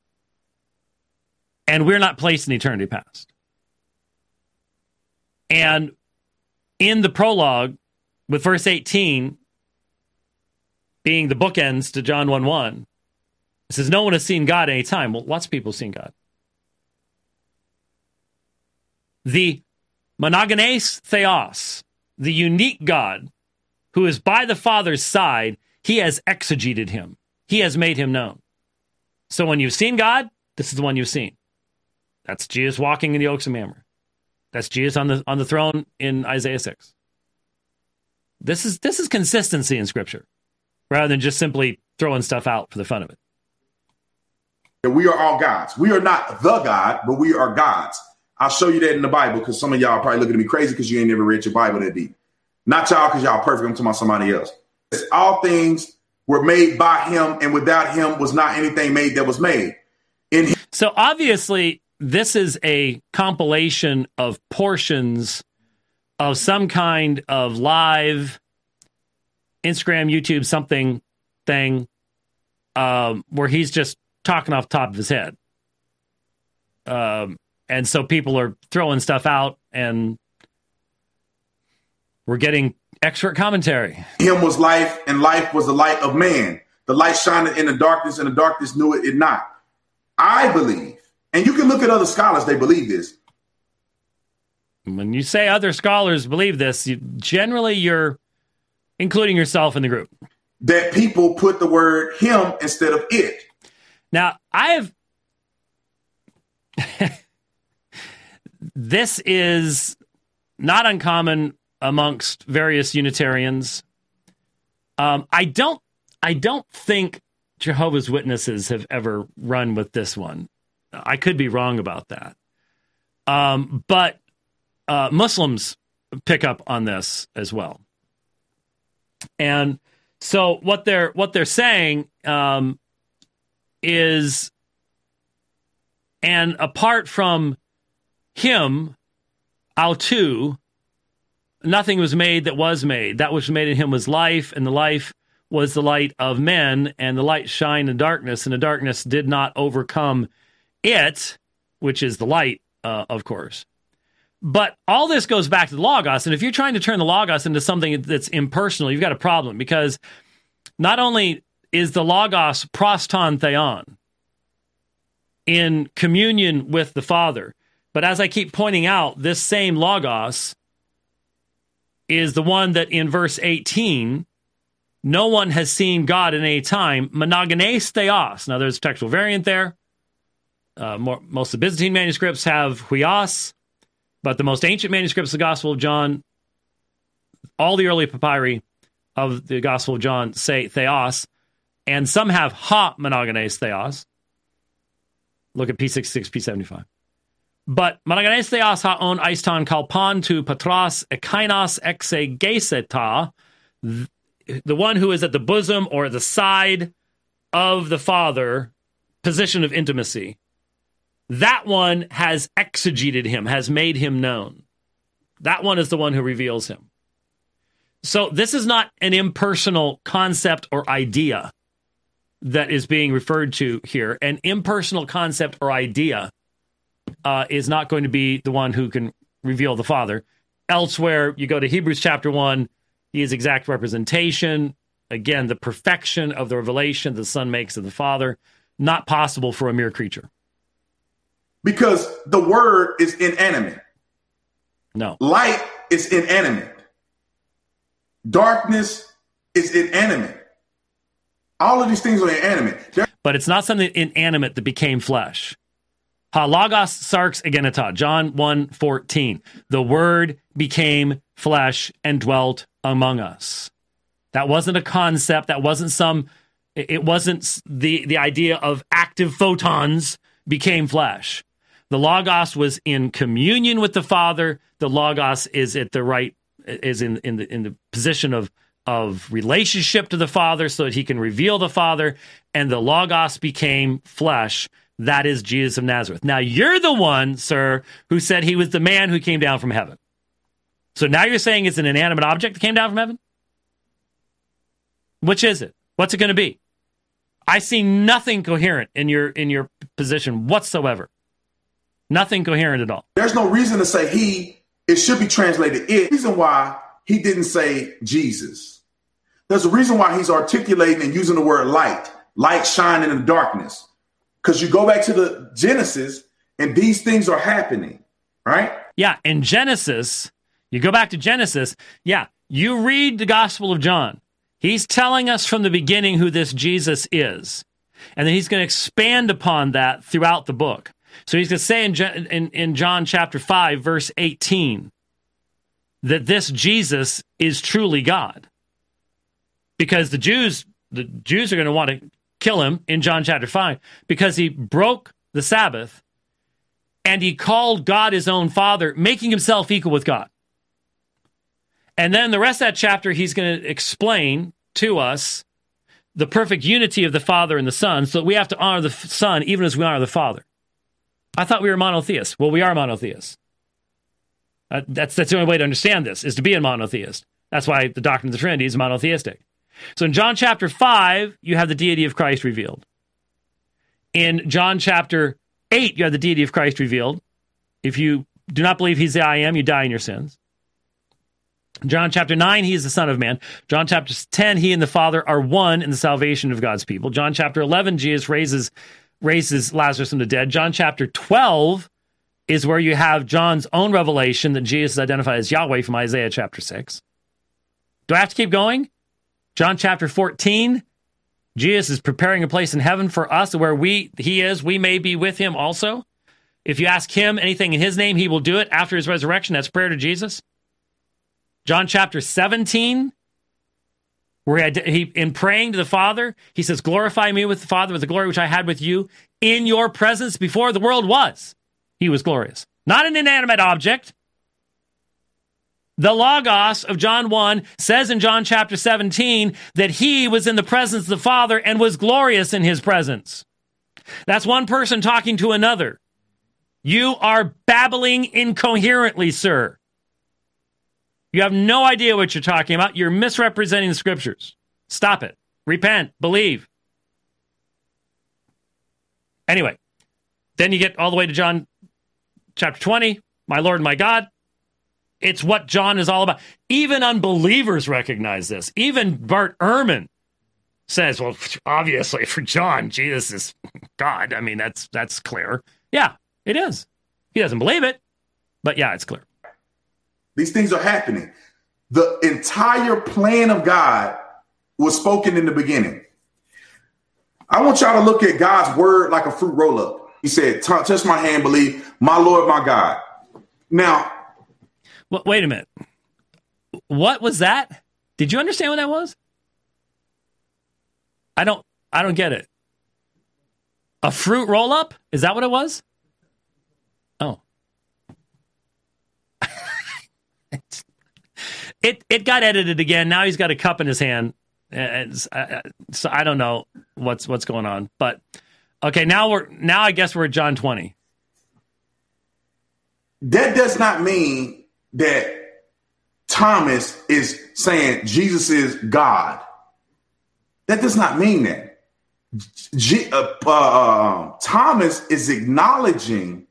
And we're not placed in eternity past. And in the prologue, with verse eighteen being the bookends to John one one, it says, no one has seen God at any time. Well, lots of people have seen God. The monogenes theos, the unique God, who is by the Father's side, he has exegeted him. He has made him known. So when you've seen God, this is the one you've seen. That's Jesus walking in the oaks of Mamre. That's Jesus on the on the throne in Isaiah six. This is this is consistency in Scripture, rather than just simply throwing stuff out for the fun of it. We are all gods. We are not the God, but we are gods. I'll show you that in the Bible, because some of y'all are probably looking at me crazy because you ain't never read your Bible that deep. Not y'all, because y'all perfect. I'm talking about somebody else. All things were made by him, and without him was not anything made that was made. In him- so obviously, this is a compilation of portions of some kind of live Instagram, YouTube, something thing, um, where he's just talking off the top of his head. Um, and so people are throwing stuff out, and we're getting expert commentary. Him was life, and life was the light of man. The light shined in the darkness, and the darkness knew it, it not. I believe, and you can look at other scholars, they believe this. When you say other scholars believe this, you, generally you're including yourself in the group. That people put the word him instead of it. Now, I have... This is not uncommon amongst various Unitarians. Um, I don't I don't think Jehovah's Witnesses have ever run with this one. I could be wrong about that. Um, but uh, Muslims pick up on this as well. And so what they're what they're saying um, is, and apart from him, Autu, nothing was made that was made. That which was made in him was life, and the life was the light of men, and the light shined in darkness, and the darkness did not overcome it, which is the light, uh, of course. But all this goes back to the Logos. And if you're trying to turn the Logos into something that's impersonal, you've got a problem, because not only is the Logos proston theon, in communion with the Father, but as I keep pointing out, this same Logos is the one that in verse eighteen, no one has seen God in any time, monogenes theos. Now there's a textual variant there. Uh, more, most of the Byzantine manuscripts have huios, but the most ancient manuscripts of the Gospel of John, all the early papyri of the Gospel of John say theos, and some have ha monogenes theos. Look at P sixty-six, P seventy-five. But monogenes theos ha on aiston kalpon tu patros ekainos exegeseta, the one who is at the bosom or the side of the Father, position of intimacy. That one has exegeted him, has made him known. That one is the one who reveals him. So this is not an impersonal concept or idea that is being referred to here. An impersonal concept or idea uh, is not going to be the one who can reveal the Father. Elsewhere, you go to Hebrews chapter one, he is exact representation. Again, the perfection of the revelation the Son makes of the Father, not possible for a mere creature. Because the Word is inanimate. No. Light is inanimate. Darkness is inanimate. All of these things are inanimate. They're- but it's not something inanimate that became flesh. Ha logos sarx egeneta, John one fourteen. The Word became flesh and dwelt among us. That wasn't a concept. That wasn't some, it wasn't the, the idea of active photons became flesh. The Logos was in communion with the Father. The Logos is at the right, is in, in the in the position of, of relationship to the Father so that he can reveal the Father. And the Logos became flesh. That is Jesus of Nazareth. Now, you're the one, sir, who said he was the man who came down from heaven. So now you're saying it's an inanimate object that came down from heaven? Which is it? What's it going to be? I see nothing coherent in your in your position whatsoever. Nothing coherent at all. There's no reason to say he. It should be translated it. The reason why he didn't say Jesus. There's a reason why he's articulating and using the word light. Light shining in the darkness. Because you go back to the Genesis and these things are happening, right? Yeah, in Genesis, you go back to Genesis. Yeah, you read the Gospel of John. He's telling us from the beginning who this Jesus is. And then he's going to expand upon that throughout the book. So he's going to say in, in, in John chapter five, verse eighteen, that this Jesus is truly God. Because the Jews, the Jews are going to want to kill him in John chapter five because he broke the Sabbath and he called God his own Father, making himself equal with God. And then the rest of that chapter, he's going to explain to us the perfect unity of the Father and the Son, so that we have to honor the Son even as we honor the Father. I thought we were monotheists. Well, we are monotheists. Uh, that's, that's the only way to understand this, is to be a monotheist. That's why the doctrine of the Trinity is monotheistic. So in John chapter five, you have the deity of Christ revealed. In John chapter eight, you have the deity of Christ revealed. If you do not believe he's the I am, you die in your sins. John chapter nine, he is the Son of Man. John chapter ten, he and the Father are one in the salvation of God's people. John chapter eleven, Jesus raises, raises Lazarus from the dead. John chapter twelve is where you have John's own revelation that Jesus is identified as Yahweh from Isaiah chapter six. Do I have to keep going? John chapter fourteen, Jesus is preparing a place in heaven for us where we he is, we may be with him also. If you ask him anything in his name, he will do it after his resurrection. That's prayer to Jesus. John chapter seventeen, where he, he in praying to the Father, he says, glorify me with the Father with the glory which I had with you in your presence before the world was. He was glorious. Not an inanimate object. The Logos of John one says in John chapter seventeen that he was in the presence of the Father and was glorious in his presence. That's one person talking to another. You are babbling incoherently, sir. You have no idea what you're talking about. You're misrepresenting the scriptures. Stop it. Repent. Believe. Anyway, then you get all the way to John chapter twenty, my Lord and my God. It's what John is all about. Even unbelievers recognize this. Even Bart Ehrman says, well, obviously for John, Jesus is God. I mean, that's that's clear. Yeah, it is. He doesn't believe it, but yeah, it's clear. These things are happening. The entire plan of God was spoken in the beginning. I want y'all to look at God's word like a fruit roll-up. He said, touch my hand, believe, my Lord, my God. Now, well, wait a minute. What was that? Did you understand what that was? I don't, I don't get it. A fruit roll-up? Is that what it was? Oh. it it got edited again. Now he's got a cup in his hand. And, uh, so I don't know what's what's going on. But okay, now we're now I guess we're at John twenty. That does not mean that Thomas is saying Jesus is God. That does not mean that. G- uh, uh, Thomas is acknowledging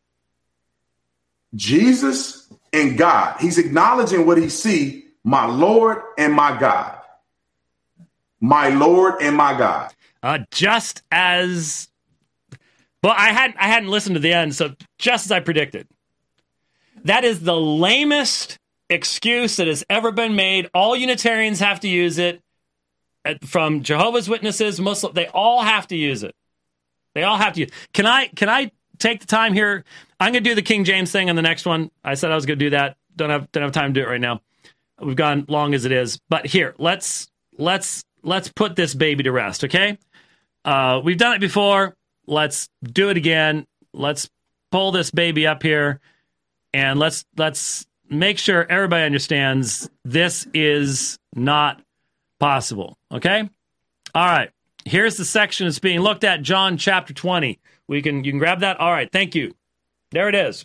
Jesus and God. He's acknowledging what he see, my Lord and my God. My Lord and my God. Uh, just as, well, I hadn't I hadn't listened to the end, so just as I predicted. That is the lamest excuse that has ever been made. All Unitarians have to use it. From Jehovah's Witnesses, Muslim, they all have to use it. They all have to use. Can I can I take the time here? I'm going to do the King James thing on the next one. I said I was going to do that. Don't have don't have time to do it right now. We've gone long as it is. But here, let's let's let's put this baby to rest, okay? Uh, we've done it before. Let's do it again. Let's pull this baby up here, and let's let's make sure everybody understands this is not possible. Okay? All right. Here's the section that's being looked at, John chapter twenty. We can you can grab that. All right. Thank you. There it is.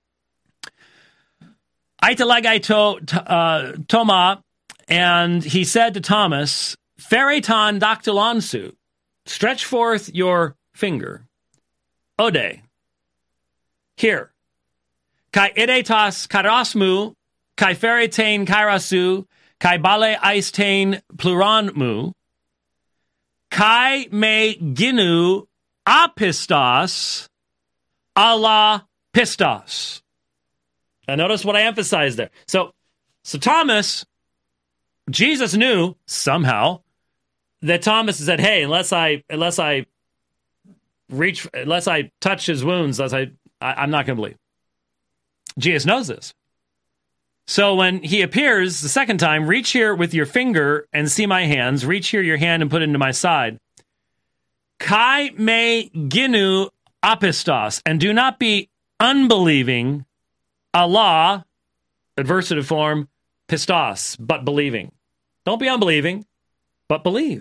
Aitalagai to uh, Toma, and he said to Thomas, Phereton dactylansu, stretch forth your finger. Ode. Here. Kai edetas karasmu, kai pheretain kairasu, kai bale eistain pluranmu, kai me ginu apistos ala pistos. Now notice what I emphasized there. So, so Thomas, Jesus knew somehow that Thomas said, "Hey, unless I, unless I reach, unless I touch his wounds, unless I, I I'm not going to believe." Jesus knows this. So when he appears the second time, reach here with your finger and see my hands. Reach here your hand and put it into my side. Kai me ginu apistos, and do not be unbelieving. Allah, adversative form, pistos, but believing. Don't be unbelieving, but believe.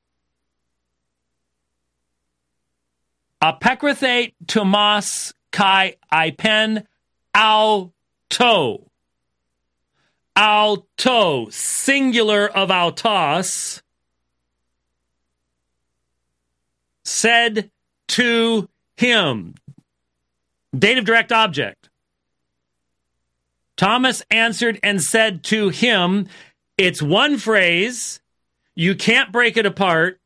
Apekrathe Tomas kai ipen auto. Auto, singular of autos, said to him. Dative direct object. Thomas answered and said to him, it's one phrase. You can't break it apart.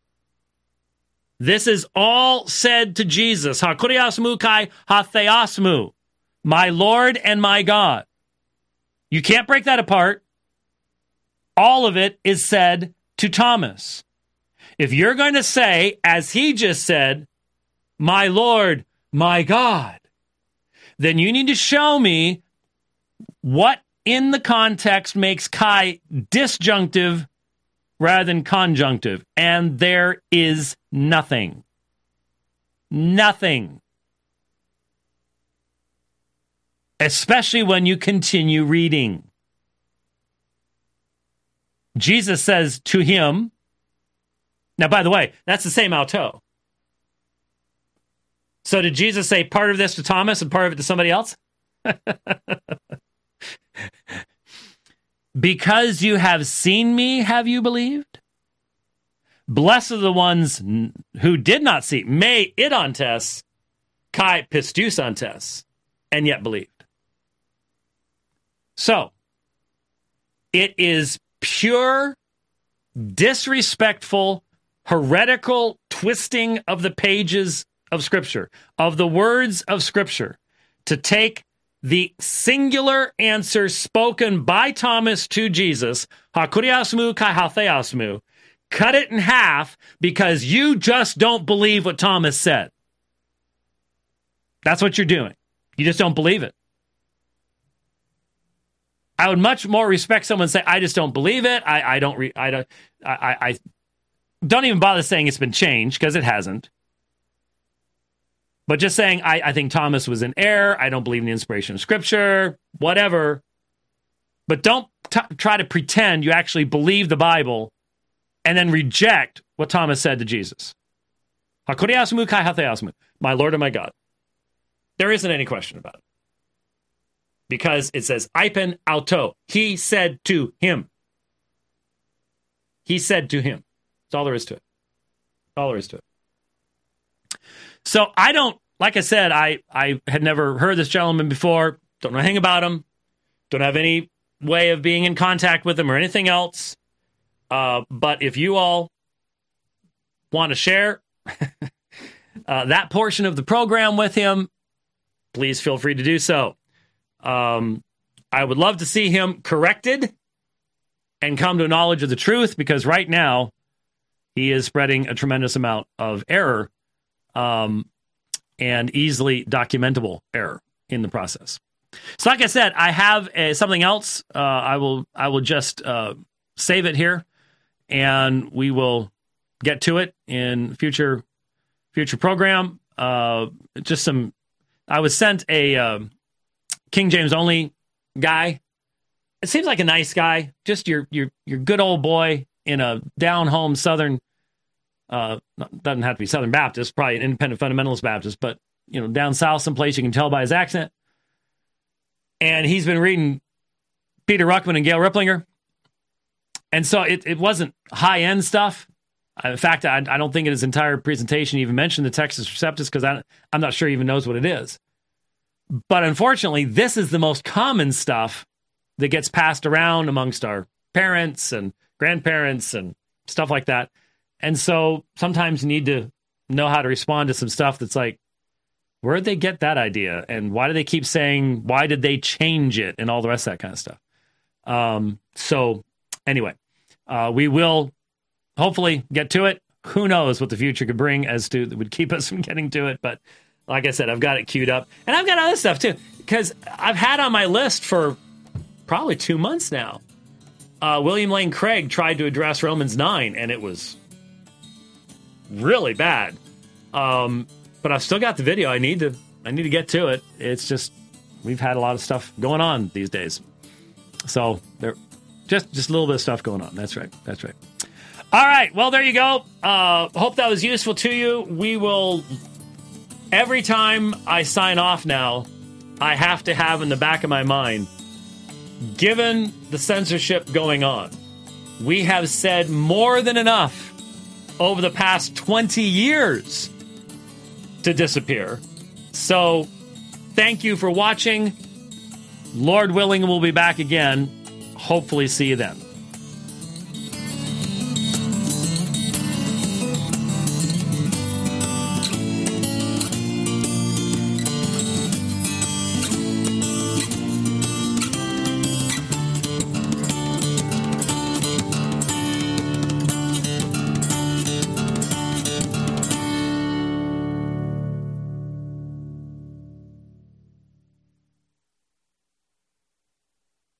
This is all said to Jesus. Hakuriasmu kai hatheasmu. My Lord and my God. You can't break that apart. All of it is said to Thomas. If you're going to say, as he just said, my Lord, my God, then you need to show me what in the context makes kai disjunctive rather than conjunctive. And there is nothing. Nothing. Especially when you continue reading. Jesus says to him, now, by the way, that's the same auto. So did Jesus say part of this to Thomas and part of it to somebody else? Because you have seen me, have you believed? Blessed are the ones who did not see, me idontes, kai pistusantes, and yet believed. So, it is pure, disrespectful, heretical twisting of the pages of Scripture, of the words of Scripture, to take the singular answer spoken by Thomas to Jesus, hakuriasmu kai hatheasmu, cut it in half because you just don't believe what Thomas said. That's what you're doing. You just don't believe it. I would much more respect someone say, I just don't believe it. I, I don't, re- I don't, I, I don't even bother saying it's been changed because it hasn't. But just saying, I, I think Thomas was in error. I don't believe in the inspiration of Scripture, whatever. But don't t- try to pretend you actually believe the Bible and then reject what Thomas said to Jesus. Hakuriasmu kai hatheasmu, my Lord and my God. There isn't any question about it. Because it says, Ipen auto. He said to him. He said to him. That's all there is to it. All there is to it. So I don't, like I said, I, I had never heard this gentleman before. Don't know anything about him. Don't have any way of being in contact with him or anything else. Uh, but if you all want to share uh, that portion of the program with him, please feel free to do so. Um, I would love to see him corrected and come to a knowledge of the truth, because right now he is spreading a tremendous amount of error, um, and easily documentable error in the process. So like I said, I have a, something else. Uh, I will, I will just uh, save it here, and we will get to it in future, future program. Uh, just some, I was sent a, uh, King James only guy. It seems like a nice guy, just your your your good old boy in a down home Southern. Uh, doesn't have to be Southern Baptist, probably an independent fundamentalist Baptist, but you know, down south someplace you can tell by his accent. And he's been reading Peter Ruckman and Gail Ripplinger, and so it it wasn't high end stuff. In fact, I, I don't think in his entire presentation he even mentioned the Textus Receptus, because I I'm not sure he even knows what it is. But unfortunately, this is the most common stuff that gets passed around amongst our parents and grandparents and stuff like that. And so sometimes you need to know how to respond to some stuff that's like, where did they get that idea? And why do they keep saying, why did they change it? And all the rest of that kind of stuff. Um, so anyway, uh, we will hopefully get to it. Who knows what the future could bring as to that would keep us from getting to it. But like I said, I've got it queued up. And I've got other stuff, too, because I've had on my list for probably two months now. Uh, William Lane Craig tried to address Romans nine, and it was really bad. Um, but I've still got the video. I need to I need to get to it. It's just, we've had a lot of stuff going on these days. So there, just, just a little bit of stuff going on. That's right. That's right. All right. Well, there you go. Uh, hope that was useful to you. We will... Every time I sign off now, I have to have in the back of my mind, given the censorship going on, we have said more than enough over the past twenty years to disappear. So thank you for watching. Lord willing, we'll be back again. Hopefully see you then.